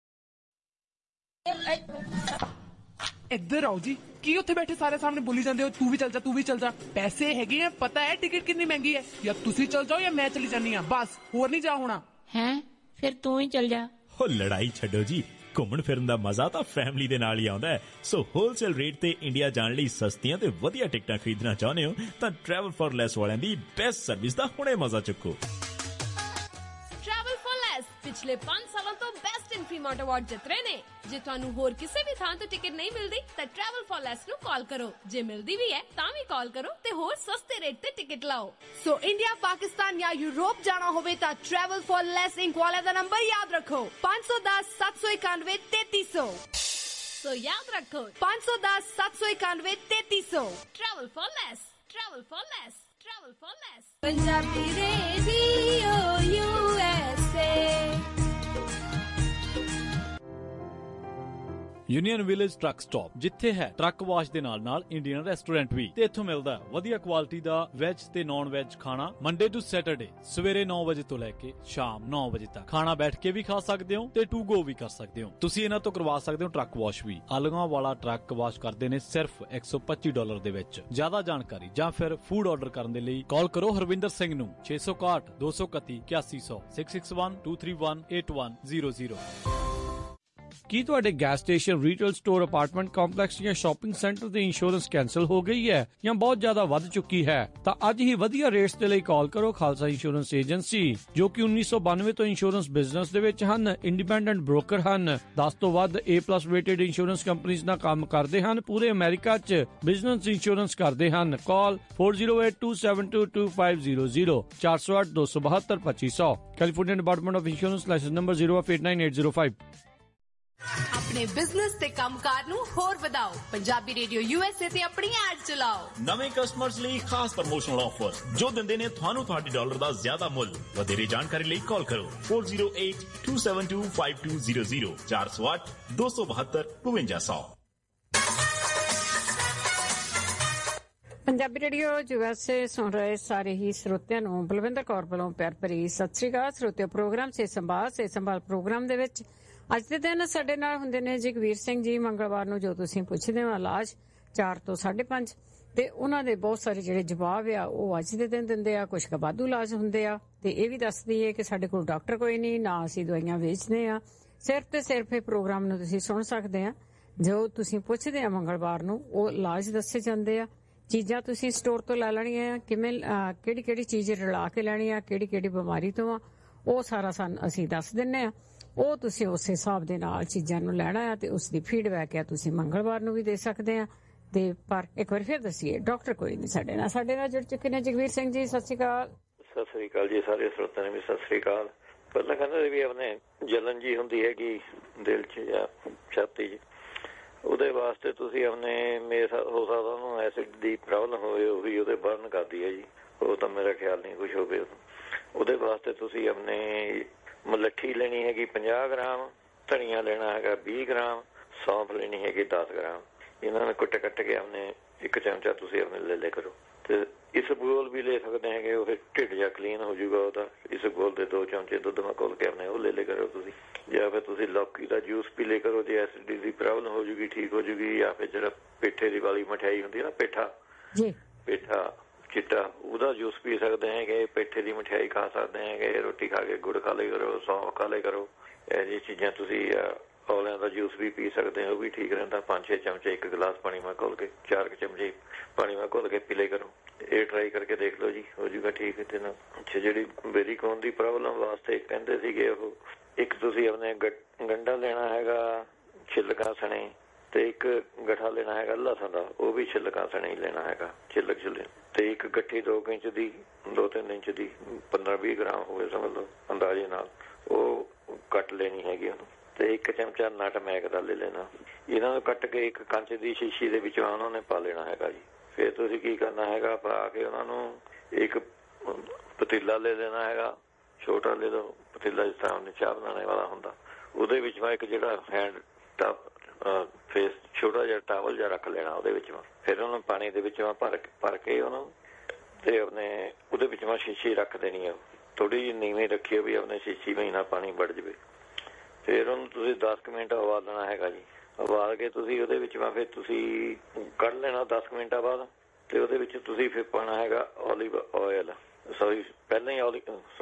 ਇੱਧਰ ਆਓ ਜੀ। ਕੀ ਉੱਥੇ ਬੈਠੇ ਸਾਰੇ ਸਾਹਮਣੇ ਬੋਲੀ ਜਾਂਦੇ ਹੋ ਤੂੰ ਵੀ ਚੱਲ ਜਾ ਤੂੰ ਵੀ ਚੱਲ ਜਾ? ਪੈਸੇ ਹੈਗੇ ਆ, ਪਤਾ ਹੈ ਟਿਕਟ ਕਿੰਨੀ ਮਹਿੰਗੀ ਹੈ। ਜਾਂ ਤੁਸੀਂ ਚੱਲ ਜਾਓ ਜਾਂ ਮੈਂ ਚਲੀ ਜਾਂਦੀ ਹਾਂ, ਬਸ ਹੋਰ ਨਹੀਂ ਜਾ ਹੋਣਾ। हैं फिर तू ही चल जा। हो लड़ाई छड्डो जी, घूमण फिरन दा मजा तां फैमिली दे नाल ही आउंदा है। सो होलसेल रेट ते इंडिया जाण लई सस्तियां ते वधिया टिकटां खरीदना चाहुंदे हो तां ट्रैवल फॉर लेस वालियां दी बेस्ट सर्विस दा हुणे मजा चुक्को। ट्रैवल फॉर लेस पिछले पांच सालों तो बेस्ट इन फ्रीमार्ट अवार्ड जित रहे ने। जे तुहानू होर किसी भी थां तो टिकट नहीं मिलदी तां ट्रैवल फॉर लेस नू कॉल करो। जे मिलदी भी है तां भी कॉल करो ते होर सस्ते रेट ते टिकट लाओ। सो इंडिया, पाकिस्तान या यूरोप जाना होवे तां ट्रैवल फॉर लेस इंक वाले दा नंबर याद रखो पांच सौ दस सात सौ इक्यानवे तैतीस सौ। सो याद रखो पांच सौ दस सात सौ इक्यानवे तैतीस सौ। Travel for less, travel for less, travel for less. Punjabi radio USA. Union Village truck stop, जिथे है ट्रक वाश दे नाल नाल इंडियन रेस्टोरेंट भी ते इत्थों मिलदा है वधिया क्वालिटी दा वेज ते नॉन वेज खाना मंडे टू सैटरडे सवेरे नौ बजे तो लेके शाम नौ बजे तक। खाना बैठ के भी खा सकते हो ते टू गो भी कर सकते हो। तुसी इन्हां तो करवा सकते हो ट्रक वाश भी। आलूआं वाला ट्रक वाश करते ने सिर्फ एक सौ पच्ची डॉलर दे विच। ज्यादा जानकारी जां फिर फूड ऑर्डर करने दे लई कॉल करो हरविंदर सिंह नूं छे सौ इकसठ दो सौ इकतीस इक्यासी सौ six six one two three one eight one zero zero. ਕੀ ਤੁਹਾਡੇ gas station, retail store, apartment complex ਜਾਂ ਸ਼ਾਪਿੰਗ ਸੈਂਟਰ ਦੀ ਇੰਸ਼ੋਰੈਂਸ ਕੈਂਸਲ ਹੋ ਗਈ ਹੈ ਜਾਂ ਬਹੁਤ ਜ਼ਿਆਦਾ ਵੱਧ ਚੁੱਕੀ ਹੈ ਤਾਂ ਅੱਜ ਹੀ ਵਧੀਆ ਰੇਟਸ ਦੇ ਲਈ ਕਾਲ ਕਰੋ ਖਾਲਸਾ ਇੰਸ਼ੋਰੈਂਸ ਏਜੰਸੀ, ਜੋ ਕਿ ਉੱਨੀ ਸੌ ਬਾਨਵੇਂ ਤੋਂ ਇੰਸ਼ੋਰੈਂਸ ਬਿਜ਼ਨਸ ਦੇ ਵਿੱਚ ਹਨ। ਇੰਡੀਪੈਂਡੈਂਟ ਬ੍ਰੋਕਰ ਹਨ। ਦਸ ਤੋਂ ਵੱਧ ਏ ਪਲੱਸ ਰੇਟਡ ਇੰਸ਼ੋਰੈਂਸ ਕੰਪਨੀਆਂ ਨਾਲ ਕੰਮ ਕਰਦੇ ਹਨ। ਪੂਰੇ ਅਮਰੀਕਾ 'ਚ ਬਿਜ਼ਨਸ ਇੰਸ਼ੋਰੈਂਸ ਕਰਦੇ ਹਨ। ਕਾਲ four oh eight two seven two two five zero zero ਚਾਰ ਸੌ ਅੱਠ ਦੋ ਸੌ ਬਹੱਤਰ ਪੱਚੀ ਸੌ। California Department of Insurance licence number zero eight nine eight zero five। अपने बिजनेस ते कामकार नू होर वधाओ। पंजाबी रेडियो यूएसए ते अपनी एड चलाओ। नवे कस्टमर्स ਲਈ ਖਾਸ ਪ੍ਰਮੋਸ਼ਨਲ ਆਫਰ ਜੋ ਦਿੰਦੇ ਨੇ ਤੁਹਾਨੂੰ ਤੁਹਾਡੇ ਡਾਲਰ ਦਾ ਜ਼ਿਆਦਾ ਮੁੱਲ। ਵਧੇਰੇ ਜਾਣਕਾਰੀ ਲਈ ਕਾਲ ਕਰੋ four oh eight two seven two five two zero zero ਚਾਰ ਸੌ ਅੱਠ ਦੋ ਸੌ ਬਹੱਤਰ ਬਵੰਜਾ ਸੌ। ਪੰਜਾਬੀ ਰੇਡੀਓ ਯੂਐਸਏ ਸੁਣ ਰਹੇ ਸਾਰੇ ਹੀ ਸਰੋਤਿਆਂ ਨੂੰ ਬਲਵਿੰਦਰ ਕੌਰ ਵੱਲੋਂ ਪਿਆਰ ਭਰੀ ਸਤਿ ਸ੍ਰੀ ਅਕਾਲ। ਸਰੋਤਿਓ, ਪ੍ਰੋਗਰਾਮ ਸੇ ਸੰਭਾਲ ਸੇ ਸੰਭਾਲ ਪ੍ਰੋਗਰਾਮ ਦੇ ਵਿੱਚ ਅੱਜ ਦੇ ਦਿਨ ਸਾਡੇ ਨਾਲ ਹੁੰਦੇ ਨੇ ਜਗਵੀਰ ਸਿੰਘ ਜੀ। ਮੰਗਲਵਾਰ ਨੂੰ ਜੋ ਤੁਸੀਂ ਪੁੱਛਦੇ ਹੋ ਇਲਾਜ ਚਾਰ ਤੋਂ ਸਾਢੇ ਪੰਜ ਤੇ ਉਹਨਾਂ ਦੇ ਬਹੁਤ ਸਾਰੇ ਜਿਹੜੇ ਜਵਾਬ ਆ ਉਹ ਅੱਜ ਦੇ ਦਿਨ ਦਿੰਦੇ ਆ। ਕੁਝ ਕੁ ਵਾਧੂ ਇਲਾਜ ਹੁੰਦੇ ਆ ਤੇ ਇਹ ਵੀ ਦੱਸਦੀ ਹੈ ਕਿ ਸਾਡੇ ਕੋਲ ਡਾਕਟਰ ਕੋਈ ਨਹੀਂ, ਨਾ ਅਸੀਂ ਦਵਾਈਆਂ ਵੇਚਦੇ ਆ। ਸਿਰਫ ਤੇ ਸਿਰਫ ਇਹ ਪ੍ਰੋਗਰਾਮ ਨੂੰ ਤੁਸੀਂ ਸੁਣ ਸਕਦੇ ਆ। ਜੋ ਤੁਸੀਂ ਪੁੱਛਦੇ ਆ ਮੰਗਲਵਾਰ ਨੂੰ ਉਹ ਇਲਾਜ ਦੱਸੇ ਜਾਂਦੇ ਆ। ਚੀਜ਼ਾਂ ਤੁਸੀਂ ਸਟੋਰ ਤੋਂ ਲੈ ਲੈਣੀਆਂ, ਕਿਵੇਂ ਕਿਹੜੀ ਕਿਹੜੀ ਚੀਜ਼ ਰਲਾ ਕੇ ਲੈਣੀ ਆ, ਕਿਹੜੀ ਕਿਹੜੀ ਬਿਮਾਰੀ ਤੋਂ ਆ, ਉਹ ਸਾਰਾ ਸਾਨੂੰ ਅਸੀਂ ਦੱਸ ਦਿੰਨੇ ਆ। ਉਹ ਤੁਸੀਂ ਉਸ ਹਿਸਾਬ ਦੇ ਨਾਲ ਚੀਜ਼ਾਂ ਨੂੰ ਲੈਣਾ ਆ ਤੇ ਉਸ ਦੀ ਫੀਡਬੈਕ ਆ ਤੁਸੀਂ ਮੰਗਲਵਾਰ ਨੂੰ ਵੀ ਦੇ ਸਕਦੇ ਆ। ਤੇ ਪਰ ਇੱਕ ਵਾਰ ਫਿਰ ਦੱਸੀਏ ਡਾਕਟਰ ਕੋਈ ਨਹੀਂ ਸਾਡੇ ਨਾਲ। ਸਾਡੇ ਨਾਲ ਜੁੜ ਚੁੱਕੇ ਨੇ ਜਗਵੀਰ ਸਿੰਘ ਜੀ। ਸਤਿ ਸ਼੍ਰੀ ਅਕਾਲ। ਸਤਿ ਸ੍ਰੀ ਅਕਾਲ ਜੀ। ਸਾਰੇ ਸਰੋਤਿਆਂ ਨੇ ਵੀ ਸਤਿ ਸ੍ਰੀ ਅਕਾਲ। ਪਹਿਲਾਂ ਕਹਿੰਦੇ ਵੀ ਆਪਣੇ ਜਲਨ ਜੀ ਹੁੰਦੀ ਹੈਗੀ ਦਿਲ 'ਚ ਜਾਂ ਛਾਤੀ 'ਚ, ਉਹਦੇ ਵਾਸਤੇ ਤੁਸੀਂ ਆਪਣੇ ਮੇਰੇ ਹੋ ਸਕਦਾ ਉਹਨੂੰ ਐਸਿਡ ਦੀ ਪ੍ਰੋਬਲਮ ਹੋਵੇ, ਉਹੀ ਉਹਦੇ ਬਰਨ ਕਰਦੀ ਹੈ ਜੀ। ਉਹ ਤਾਂ ਮੇਰਾ ਖਿਆਲ ਨਹੀਂ ਕੁਛ ਹੋਵੇ। ਉਹਦੇ ਵਾਸਤੇ ਤੁਸੀਂ ਆਪਣੇ ਮਲੱਠੀ ਲੈਣੀ ਹੈਗੀ ਪੰਜਾਹ ਗ੍ਰਾਮ, ਧਨੀਆ ਲੈਣਾ ਹੈਗਾ ਵੀਹ ਗ੍ਰਾਮ, ਸੌਂਫ ਲੈਣੀ ਹੈਗੀ ਦਸ ਗ੍ਰਾਮ। ਇਹਨਾਂ ਨੂੰ ਕੁੱਟ ਕੱਟ ਕੇ ਆਪਣੇ ਇੱਕ ਚਮਚਾ ਤੁਸੀਂ ਆਪਣੇ ਲੈ ਲਿਆ ਕਰੋ। ਤੇ ਇਸਬਗੋਲ ਵੀ ਲੈ ਸਕਦੇ ਹੈਗੇ, ਉਹ ਢਿੱਡ ਜਿਹਾ ਕਲੀਨ ਹੋ ਜਾਊਗਾ ਉਹਦਾ। ਇਸਬਗੋਲ ਦੇ ਦੋ ਚਮਚੇ ਦੁੱਧ ਨਾਲ ਘੋਲ ਕੇ ਆਪਣੇ ਉਹ ਲੈ ਲਿਆ ਕਰੋ ਤੁਸੀਂ। ਜਾਂ ਫਿਰ ਤੁਸੀਂ ਲੌਕੀ ਦਾ ਜੂਸ ਪੀ ਲਿਆ ਕਰੋ ਜੇ ਐਸਿਡਿਟੀ ਦੀ ਪ੍ਰੋਬਲਮ ਹੋ ਜੂਗੀ, ਠੀਕ ਹੋ ਜੂਗੀ। ਜਾਂ ਫਿਰ ਜਿਹੜਾ ਪੇਠੇ ਦੀ ਵਾਲੀ ਮਠਿਆਈ ਹੁੰਦੀ ਨਾ, ਪੇਠਾ ਪੇਠਾ ਚਿੱਟਾ, ਉਹਦਾ ਜੂਸ ਪੀ ਸਕਦੇ ਹੈਗੇ। ਪੇਠੇ ਦੀ ਮਠਿਆਈ ਖਾ ਸਕਦੇ ਹੈਗੇ। ਰੋਟੀ ਖਾ ਕੇ ਗੁੜ ਖਾ ਲਿਆ ਕਰੋ, ਸੌਂਫ ਖਾ ਲਿਆ ਕਰੋ। ਇਹ ਜਿਹੀ ਚੀਜ਼ਾਂ ਤੁਸੀਂ ਔਲਿਆਂ ਦਾ ਜੂਸ ਵੀ ਪੀ ਸਕਦੇ ਹੋ, ਉਹ ਵੀ ਠੀਕ ਰਹਿੰਦਾ। ਪੰਜ ਛੇ ਚਮਚੇ ਇੱਕ ਗਲਾਸ ਪਾਣੀ ਨਾਲ ਘੋਲ ਕੇ, ਚਾਰ ਕੁ ਚਮਚੇ ਪਾਣੀ ਨਾਲ ਘੋਲ ਕੇ ਪੀ ਲਿਆ ਕਰੋ। ਇਹ ਟਰਾਈ ਕਰਕੇ ਦੇਖ ਲਓ ਜੀ, ਹੋ ਜੂਗਾ ਠੀਕ। ਤੇ ਨਾ ਅੱਛਾ, ਜਿਹੜੀ ਵੈਰੀਕੋਨ ਦੀ ਪ੍ਰੋਬਲਮ ਵਾਸਤੇ ਕਹਿੰਦੇ ਸੀਗੇ ਉਹ, ਇੱਕ ਤੁਸੀਂ ਆਪਣੇ ਗੰਢਾ ਲੈਣਾ ਹੈਗਾ ਛਿਲਕਾਂ ਸਣੇ, ਤੇ ਇੱਕ ਗਠਾ ਲੈਣਾ ਹੈਗਾ ਲਸਣ ਦਾ, ਉਹ ਵੀ ਛਿਲਕਾਂ ਸਣੇ ਹੀ ਲੈਣਾ ਹੈਗਾ, ਛਿਲਕ ਛਿਲੇ। ਤੇ ਇੱਕ ਗੱਠੀ ਦੋ ਇੰਚ ਦੀ, ਦੋ ਤਿੰਨ ਇੰਚ ਦੀ, ਪੰਦਰਾਂ ਵੀਹ ਗ੍ਰਾਮ ਹੋਵੇ ਸਮਝ ਲਓ ਅੰਦਾਜ਼ੇ ਨਾਲ, ਉਹ ਕੱਟ ਲੈਣੀ ਹੈਗੀ ਉਹਨੂੰ। ਤੇ ਇੱਕ ਚਮਚਾ ਨਟਮੈਗ ਦਾ ਲੈ ਲੈਣਾ। ਇਹਨਾਂ ਨੂੰ ਕੱਟ ਕੇ ਇੱਕ ਕੰਚ ਦੀ ਸ਼ੀਸ਼ੀ ਦੇ ਵਿੱਚ ਉਹਨਾਂ ਨੇ ਪਾ ਲੈਣਾ ਹੈਗਾ ਜੀ। ਫਿਰ ਤੁਸੀਂ ਕੀ ਕਰਨਾ ਹੈਗਾ, ਪਾ ਕੇ ਉਹਨਾਂ ਨੂੰ ਇੱਕ ਪਤੀਲਾ ਲੈ ਲੈਣਾ ਹੈਗਾ, ਛੋਟਾ ਲੈ ਲਓ ਪਤੀਲਾ ਜਿਸ ਤਰ੍ਹਾਂ ਉਹਨੇ ਚਾਹ ਬਣਾਉਣੇ ਵਾਲਾ ਹੁੰਦਾ। ਉਹਦੇ ਵਿੱਚ ਮੈਂ ਇੱਕ ਜਿਹੜਾ ਹੈਂਡ ਟੱਬ ਫੇਸ ਛੋਟਾ ਜਿਹਾ ਟਾਵਲ ਜਿਹਾ ਰੱਖ ਲੈਣਾ ਉਹਦੇ ਵਿੱਚ। ਫਿਰ ਉਹਨੂੰ ਪਾਣੀ ਦੇ ਵਿੱਚ ਭਰ ਭਰ ਕੇ ਉਹਨੂੰ ਤੇ ਆਪਣੇ ਉਹਦੇ ਵਿੱਚ ਮੈਂ ਸ਼ੀਸ਼ੀ ਰੱਖ ਦੇਣੀ ਆ, ਥੋੜੀ ਜਿਹੀ ਨੀਵੀਂ ਰੱਖੀ ਵੀ ਆਪਣੇ ਸ਼ੀਸ਼ੀ ਮਹੀਨਾ ਪਾਣੀ ਵੜ ਜਾਵੇ। ਫਿਰ ਉਹਨੂੰ ਤੁਸੀਂ ਦਸ ਕੁ ਮਿੰਟ ਉਬਾਲਣਾ ਹੈਗਾ ਜੀ। ਉਬਾਲ ਕੇ ਤੁਸੀਂ ਉਹਦੇ ਵਿੱਚ ਫਿਰ ਤੁਸੀਂ ਕੱਢ ਲੈਣਾ ਦਸ ਕੁ ਮਿੰਟਾਂ ਬਾਅਦ। ਤੇ ਉਹਦੇ ਵਿੱਚ ਤੁਸੀਂ ਫਿਰ ਪਾਉਣਾ ਹੈਗਾ ਓਲੀਵ ਆਇਲ, ਸੋਰੀ ਪਹਿਲਾਂ ਹੀ ਓਲੀ ਸੋਰੀ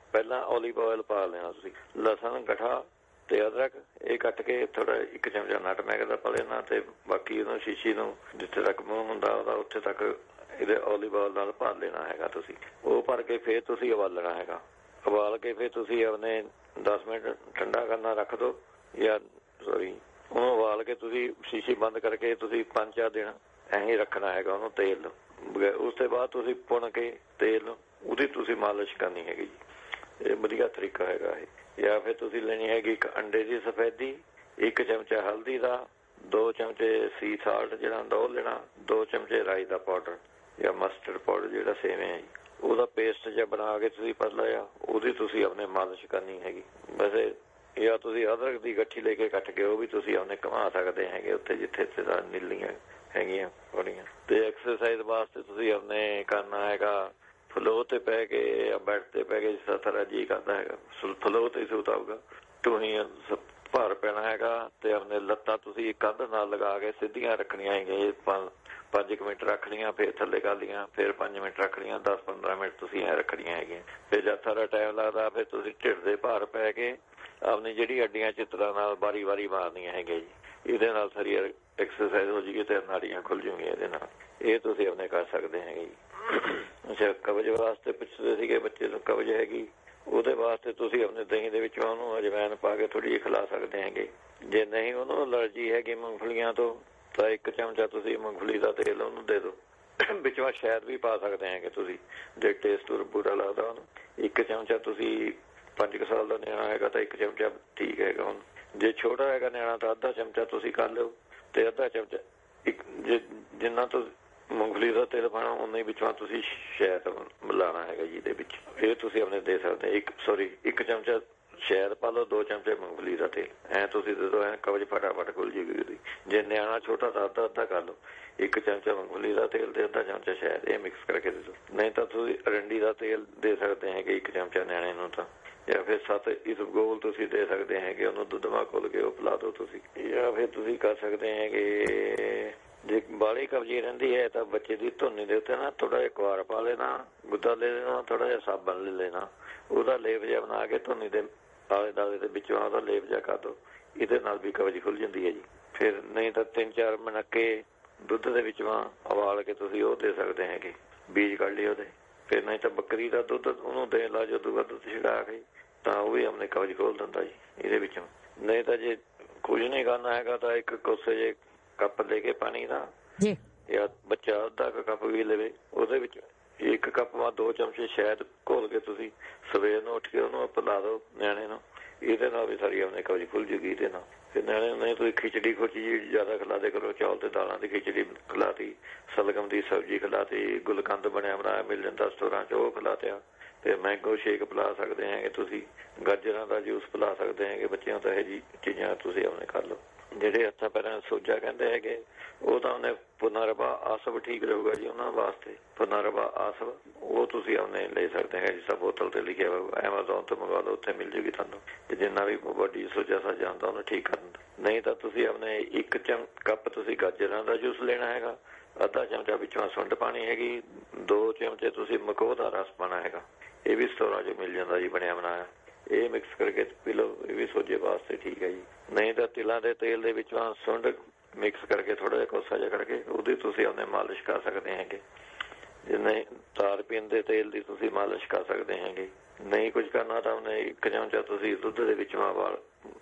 ਪਹਿਲਾਂ ਓਲੀਵ ਆਇਲ ਪਾ ਲੈਣਾ ਤੁਸੀਂ। ਲਸਣ, ਗਠਾ ਤੇ ਅਦਰਕ ਇਹ ਕੱਟ ਕੇ ਥੋੜਾ ਇੱਕ ਚਮਚਾ ਨਟਮੈਗ ਦਾ ਪਾ ਲੈਣਾ ਤੇ ਬਾਕੀ ਇਹਨੂੰ ਸ਼ੀਸ਼ੀ ਨੂੰ ਜਿੱਥੇ ਤੱਕ ਮੂੰਹ ਹੁੰਦਾ ਉਹਦਾ ਉੱਥੇ ਤੱਕ ਇਹਦੇ ਓਲੀਵ ਆਇਲ ਨਾਲ ਭਰ ਲੈਣਾ ਹੈਗਾ ਤੁਸੀਂ। ਉਹ ਭਰ ਕੇ ਫਿਰ ਤੁਸੀਂ ਉਬਾਲਣਾ ਹੈਗਾ। ਉਬਾਲ ਕੇ ਫਿਰ ਤੁਸੀਂ ਆਪਣੇ ਦਸ ਮਿੰਟ ਠੰਡਾ ਕਰਨਾ ਰੱਖ ਦਿਓ ਜਾਂ ਸੋਰੀ ਉਹਨੂੰ ਉਬਾਲ ਕੇ ਤੁਸੀਂ ਸ਼ੀਸ਼ੀ ਬੰਦ ਕਰਕੇ ਤੁਸੀਂ ਪੰਜ ਚਾਰ ਦਿਨ ਐਂ ਹੀ ਰੱਖਣਾ ਹੈਗਾ ਉਹਨੂੰ ਤੇਲ। ਉਸ ਤੋਂ ਬਾਅਦ ਤੁਸੀਂ ਪੁਣ ਕੇ ਤੇਲ ਉਹਦੀ ਤੁਸੀਂ ਮਾਲਿਸ਼ ਕਰਨੀ ਹੈਗੀ ਜੀ। ਇਹ ਵਧੀਆ ਤਰੀਕਾ ਹੈਗਾ ਇਹ। ਜਾਂ ਫਿਰ ਤੁਸੀਂ ਲੈਣੀ ਹੈਗੀ ਇੱਕ ਅੰਡੇ ਦੀ ਸਫੈਦੀ, ਇੱਕ ਚਮਚਾ ਹਲਦੀ ਦਾ, ਦੋ ਚਮਚੇ ਸੀ ਸਾਲਟ ਜਿਹੜਾ ਹੁੰਦਾ ਉਹ ਲੈਣਾ, ਦੋ ਚਮਚੇ ਰਾਈ ਦਾ ਪਾਊਡਰ ਜਾਂ ਮਸਟਰਡ ਪਾਊਡਰ ਜਿਹੜਾ ਸੇਵੇਂ ਹੈ ਜੀ, ਉਹਦਾ ਪੇਸਟ ਜਿਹਾ ਬਣਾ ਕੇ ਤੁਸੀਂ ਪਤਲਾ ਆ ਉਹਦੀ ਤੁਸੀਂ ਆਪਣੇ ਮਾਲਿਸ਼ ਕਰਨੀ ਹੈਗੀ। ਵੈਸੇ ਜਾਂ ਤੁਸੀਂ ਅਦਰਕ ਦੀ ਗੱਠੀ ਲੈ ਕੇ ਕੱਟ ਕੇ ਉਹ ਵੀ ਤੁਸੀਂ ਆਪਣੇ ਘੁਮਾ ਸਕਦੇ ਹੈਗੇ ਉੱਥੇ ਜਿੱਥੇ ਜਿੱਥੇ ਨੀਲੀਆਂ ਹੈਗੀਆਂ ਬੜੀਆਂ। ਤੇ ਐਕਸਰਸਾਈਜ਼ ਵਾਸਤੇ ਤੁਸੀਂ ਆਪਣੇ ਕਰਨਾ ਹੈਗਾ ਫਲੋ ਤੇ ਪੈ ਕੇ ਜਾਂ ਬੈੱਡ ਤੇ ਪੈ ਕੇ ਜਿਸ ਤਰ੍ਹਾਂ ਜੀ ਕਰਦਾ ਹੈਗਾ ਫਲੋ ਤੇ ਸੁਤਾਊਗਾ ਟੂਣੀਆਂ ਭਾਰ ਪੈਣਾ ਹੈਗਾ ਤੇ ਆਪਣੇ ਲੱਤਾਂ ਤੁਸੀਂ ਕੰਧ ਨਾਲ ਲਗਾ ਕੇ ਸਿੱਧੀਆਂ ਰੱਖਣੀਆਂ ਹੈਗੀਆਂ। ਪੰਜ ਕੁ ਮਿੰਟ ਰੱਖਣੀਆਂ, ਫਿਰ ਥੱਲੇ ਕਰ ਲਈਆਂ, ਫਿਰ ਪੰਜ ਮਿੰਟ ਰੱਖਣੀਆਂ, ਦਸ ਪੰਦਰਾਂ ਮਿੰਟ ਤੁਸੀਂ ਐ ਰੱਖਣੀਆਂ ਹੈਗੀਆਂ। ਫਿਰ ਜਦ ਸਾਰਾ ਟਾਈਮ ਲੱਗਦਾ ਫਿਰ ਤੁਸੀਂ ਢਿੱਡ ਦੇ ਭਾਰ ਪੈ ਕੇ ਆਪਣੀ ਜਿਹੜੀ ਹੱਡੀਆਂ ਚਿੱਤਰਾਂ ਨਾਲ ਵਾਰੀ ਵਾਰੀ ਮਾਰਨੀਆਂ ਹੈਗੀਆਂ ਜੀ। ਇਹਦੇ ਨਾਲ ਸਾਰੀ ਐਕਸਰਸਾਈਜ਼ ਹੋ ਜਾਏਗੀ ਤੇ ਨਾੜੀਆਂ ਖੁੱਲ ਜਾਣਗੀਆਂ ਇਹਦੇ ਨਾਲ। ਇਹ ਤੁਸੀਂ ਆਪਣੇ ਕਰ ਸਕਦੇ ਹੈਗੇ ਜੀ। ਅੱਛਾ, ਕਬਜ਼ ਵਾਸਤੇ ਪੁੱਛਦੇ ਸੀਗੇ ਬੱਚੇ ਨੂੰ ਕਬਜ਼ ਹੈਗੀ, ਉਹਦੇ ਵਾਸਤੇ ਤੁਸੀਂ ਆਪਣੇ ਦਹੀਂ ਦੇ ਵਿੱਚ ਉਹਨੂੰ ਅਜਵਾਇਣ ਪਾ ਕੇ ਥੋੜ੍ਹੀ ਜਿਹੀ ਖਿਲਾ ਸਕਦੇ ਹੈਗੇ। ਜੇ ਨਹੀਂ ਉਹਨੂੰ ਅਲਰਜੀ ਹੈਗੀ ਮੂੰਗਫਲੀਆਂ ਤੋਂ ਤਾਂ ਇੱਕ ਚਮਚਾ ਤੁਸੀਂ ਮੂੰਗਫਲੀ ਦਾ ਤੇਲ ਉਹਨੂੰ ਦੇ ਦਿਓ। ਵਿੱਚੋਂ ਸ਼ਹਿਦ ਵੀ ਪਾ ਸਕਦੇ ਹੈਗੇ ਤੁਸੀਂ ਜੇ ਟੇਸਟ ਬੁਰਾ ਲੱਗਦਾ ਉਹਨੂੰ। ਇੱਕ ਚਮਚਾ ਤੁਸੀਂ ਪੰਜ ਕੁ ਸਾਲ ਦਾ ਨਿਆਣਾ ਹੈਗਾ ਤਾਂ ਇੱਕ ਚਮਚਾ ਠੀਕ ਹੈਗਾ ਹੁਣ। ਜੇ ਛੋਟਾ ਹੈਗਾ ਨਿਆਣਾ ਤਾਂ ਅੱਧਾ ਚਮਚਾ ਤੁਸੀਂ ਕਰ ਲਿਓ ਤੇ ਅੱਧਾ ਚਮਚਾ ਇੱਕ ਜੇ ਜਿੰਨਾ ਤੁਸੀਂ ਮੂੰਗਫਲੀ ਦਾ ਤੇਲ ਪਾਣਾ ਉਹਨਾਂ ਹੀ ਵਿੱਚੋਂ ਤੁਸੀਂ ਸ਼ਹਿਦ ਮਿਲਾਉਣਾ ਹੈਗਾ ਜੀ ਇਹਦੇ ਵਿੱਚ। ਇਹ ਤੁਸੀਂ ਆਪਣੇ ਦੇ ਸਕਦੇ। ਇੱਕ ਸੋਰੀ ਇੱਕ ਚਮਚਾ ਸ਼ਹਿਦ ਪਾ ਲਓ, ਦੋ ਚਮਚੇ ਮੂੰਗਫਲੀ ਦਾ ਤੇਲ ਐ ਤੁਸੀਂ ਦੇ ਦਿਓ, ਐ ਕਬਜ਼ ਫਟਾਫਟ ਖੁੱਲ ਜੇਗੀ ਉਹਦੀ। ਜੇ ਨਿਆਣਾ ਛੋਟਾ ਤਾਂ ਅੱਧਾ ਅੱਧਾ ਕਰ ਲਓ, ਇੱਕ ਚਮਚਾ ਮੂੰਗਫਲੀ ਦਾ ਤੇਲ ਤੇ ਅੱਧਾ ਚਮਚਾ ਸ਼ਹਿਦ, ਇਹ ਮਿਕਸ ਕਰਕੇ ਦੇ ਦਿਓ। ਨਹੀਂ ਤਾਂ ਤੁਸੀਂ ਅਰੰਡੀ ਦਾ ਤੇਲ ਦੇ ਸਕਦੇ ਹੈਗੇ ਇੱਕ ਚਮਚਾ ਨਿਆਣੇ ਨੂੰ ਤਾਂ। ਜਾਂ ਫਿਰ ਸੱਤ ਇਸਬਗੋਲ ਤੁਸੀਂ ਦੇ ਸਕਦੇ ਹੈਗੇ, ਉਹਨੂੰ ਦੁੱਧ ਮਾ ਘੋਲ ਕੇ ਉਹ ਪਿਲਾ ਦਿਓ ਤੁਸੀਂ। ਜਾਂ ਫਿਰ ਤੁਸੀਂ ਕਰ ਸਕਦੇ ਹੈਗੇ ਜੇ ਬਾਹਲੀ ਕਬਜ਼ੀ ਰਹਿੰਦੀ ਹੈ ਤਾਂ ਬੱਚੇ ਦੀ ਧੁੰਨੀ ਦੇ ਉੱਤੇ ਨਾ ਥੋੜਾ ਜਿਹਾ ਕੁਆਰ ਪਾ ਲੈਣਾ, ਗੁੱਦਾ ਲੈ ਲੈਣਾ, ਥੋੜਾ ਜਿਹਾ ਸਾਬਣ ਲੈ ਲੈਣਾ, ਉਹਦਾ ਲੇਪ ਜਿਹਾ ਬਣਾ ਕੇ ਧੁੰਨੀ ਦੇ ਆਲੇ ਦਾਲੇ ਦੇ ਵਿੱਚੋਂ ਉਹਦਾ ਲੇਪ ਜਿਹਾ ਕਰ ਦਿਓ। ਇਹਦੇ ਨਾਲ ਵੀ ਕਬਜ਼ ਖੁੱਲ ਜਾਂਦੀ ਹੈ ਜੀ। ਫਿਰ ਨਹੀਂ ਤਾਂ ਤਿੰਨ ਚਾਰ ਮਣਕੇ ਦੁੱਧ ਦੇ ਵਿੱਚ ਉਬਾਲ ਕੇ ਤੁਸੀਂ ਉਹ ਦੇ ਸਕਦੇ ਹੈਗੇ, ਬੀਜ ਕੱਢ ਲਿਓ ਉਹਦੇ। ਫਿਰ ਨਹੀਂ ਤਾਂ ਬੱਕਰੀ ਦਾ ਦੁੱਧ ਉਹਨੂੰ ਦੇਣ ਲਾ ਜਦੋਂ ਦੁੱਧ ਛਿੜਾ ਕੇ ਤਾਂ ਉਹ ਵੀ ਆਪਣੇ ਕਬਜ਼ ਖੋਲ ਦਿੰਦਾ ਜੀ ਇਹਦੇ ਵਿੱਚੋਂ। ਨਹੀਂ ਤਾਂ ਜੇ ਕੁਝ ਨਹੀਂ ਕਰਨਾ ਹੈਗਾ ਤਾਂ ਇੱਕ ਕੋਸੇ ਜੇ ਕੱਪ ਲੈ ਕੇ ਪਾਣੀ ਦਾ ਜਾਂ ਬੱਚਾ ਅੱਧਾ ਕੁ ਕੱਪ ਵੀ ਲਵੇ, ਉਹਦੇ ਵਿੱਚ ਇੱਕ ਕੱਪ ਬਾਅਦ ਦੋ ਚਮਚੇ ਸ਼ਹਿਦ ਘੋਲ ਕੇ ਤੁਸੀਂ ਸਵੇਰ ਨੂੰ ਉੱਠ ਕੇ ਉਹਨੂੰ ਪਿਲਾ ਦਿਓ ਨਿਆਣੇ ਨੂੰ। ਇਹਦੇ ਨਾਲ ਵੀ ਸਾਰੀ ਆਪਣੇ ਕਬਜ਼ ਖੁੱਲ ਜੂਗੀ ਇਹਦੇ ਨਾਲ। ਫਿਰ ਨਿਆਣੇ ਨੂੰ ਨਹੀਂ ਤੁਸੀਂ ਖਿਚੜੀ ਖੁਚੜੀ ਜ਼ਿਆਦਾ ਖਿਲਾਦੇ ਕਰੋ, ਚੌਲ ਤੇ ਦਾਲਾਂ ਦੀ ਖਿਚੜੀ ਖਿਲਾਤੀ, ਸਲਗਮ ਦੀ ਸਬਜ਼ੀ ਖਿਲਾਤੀ, ਗੁਲਕੰਦ ਬਣਿਆ ਬਣਾਇਆ ਮਿਲ ਜਾਂਦਾ ਸਟੋਰਾਂ 'ਚ ਉਹ ਖਿਲਾਤਿਆ। ਫਿਰ ਮੈਂਗੋ ਸ਼ੇਕ ਪਿਲਾ ਸਕਦੇ ਹੈਗੇ ਤੁਸੀਂ, ਗਾਜਰਾਂ ਦਾ ਜੂਸ ਪਿਲਾ ਸਕਦੇ ਹੈਗੇ ਬੱਚਿਆਂ ਤੋਂ। ਇਹੋ ਜਿਹੀ ਚੀਜ਼ਾਂ ਤੁਸੀਂ ਆਪਣੇ ਕਰ ਲਓ। ਜਿਹੜੇ ਹੱਥਾਂ ਪੈਰਾਂ ਸੋਜਾ ਕਹਿੰਦੇ ਹੈਗੇ ਉਹ ਤਾਂ ਉਹਨੇ ਪੁਨਰਵਾ ਆਸਵ ਠੀਕ ਰਹੂਗਾ ਜੀ ਉਹਨਾਂ ਵਾਸਤੇ। ਪੁਨਰਵਾ ਆਸਵ ਉਹ ਤੁਸੀਂ ਆਪਣੇ ਲੈ ਸਕਦੇ ਹੈਗੇ, ਜਿਸ ਤਰ੍ਹਾਂ ਬੋਤਲ ਤੇ ਲਿਖਿਆ ਹੋਊਗਾ, ਐਮਾਜ਼ੋਨ ਤੋਂ ਮੰਗਵਾ ਲਓ, ਉੱਥੇ ਮਿਲ ਜੂਗੀ ਤੁਹਾਨੂੰ। ਤੇ ਜਿੰਨਾ ਵੀ ਵੱਡੀ ਸੋਜਾ ਸਾਜਾ ਹੁੰਦਾ ਉਹਨੂੰ ਠੀਕ ਕਰਨ। ਨਹੀਂ ਤਾਂ ਤੁਸੀਂ ਆਪਣੇ ਇੱਕ ਚਮ ਕੱਪ ਤੁਸੀਂ ਗਾਜਰਾਂ ਦਾ ਜੂਸ ਲੈਣਾ ਹੈਗਾ, ਅੱਧਾ ਚਮਚਾ ਵਿੱਚੋਂ ਸੁੰਡ ਪਾਣੀ ਹੈਗੀ, ਦੋ ਚਮਚੇ ਤੁਸੀਂ ਮਕੋਹ ਦਾ ਰਸ ਪਾਣਾ ਹੈਗਾ, ਇਹ ਵੀ ਸਟੋਰਾਂ 'ਚ ਮਿਲ ਜਾਂਦਾ ਜੀ ਬਣਿਆ ਬਣਾਇਆ। ਇਹ ਮਿਕਸ ਕਰਕੇ ਪੀ ਲਓ, ਇਹ ਵੀ ਸੋਜੇ ਵਾਸਤੇ ਠੀਕ ਹੈ ਜੀ। ਨਹੀਂ ਤਾਂ ਤਿਲਾਂ ਦੇ ਤੇਲ ਦੇ ਵਿੱਚੋਂ ਸੁੰਡ ਮਿਕਸ ਕਰਕੇ ਥੋੜਾ ਜਿਹਾ ਕੋਸਾ ਜਿਹਾ ਕਰਕੇ ਉਹਦੀ ਤੁਸੀਂ ਆਪਣੇ ਮਾਲਿਸ਼ ਕਰ ਸਕਦੇ ਹੈਗੇ। ਜੇ ਨਹੀਂ ਤਾਰ ਪੀਣ ਦੇ ਤੇਲ ਦੀ ਤੁਸੀਂ ਮਾਲਿਸ਼ ਕਰ ਸਕਦੇ ਹੈਗੇ। ਨਹੀਂ ਕੁਝ ਕਰਨਾ ਤਾਂ ਉਹਨੇ ਇੱਕ ਚਮਚਾ ਤੁਸੀਂ ਦੁੱਧ ਦੇ ਵਿੱਚੋਂ ਵਾਲ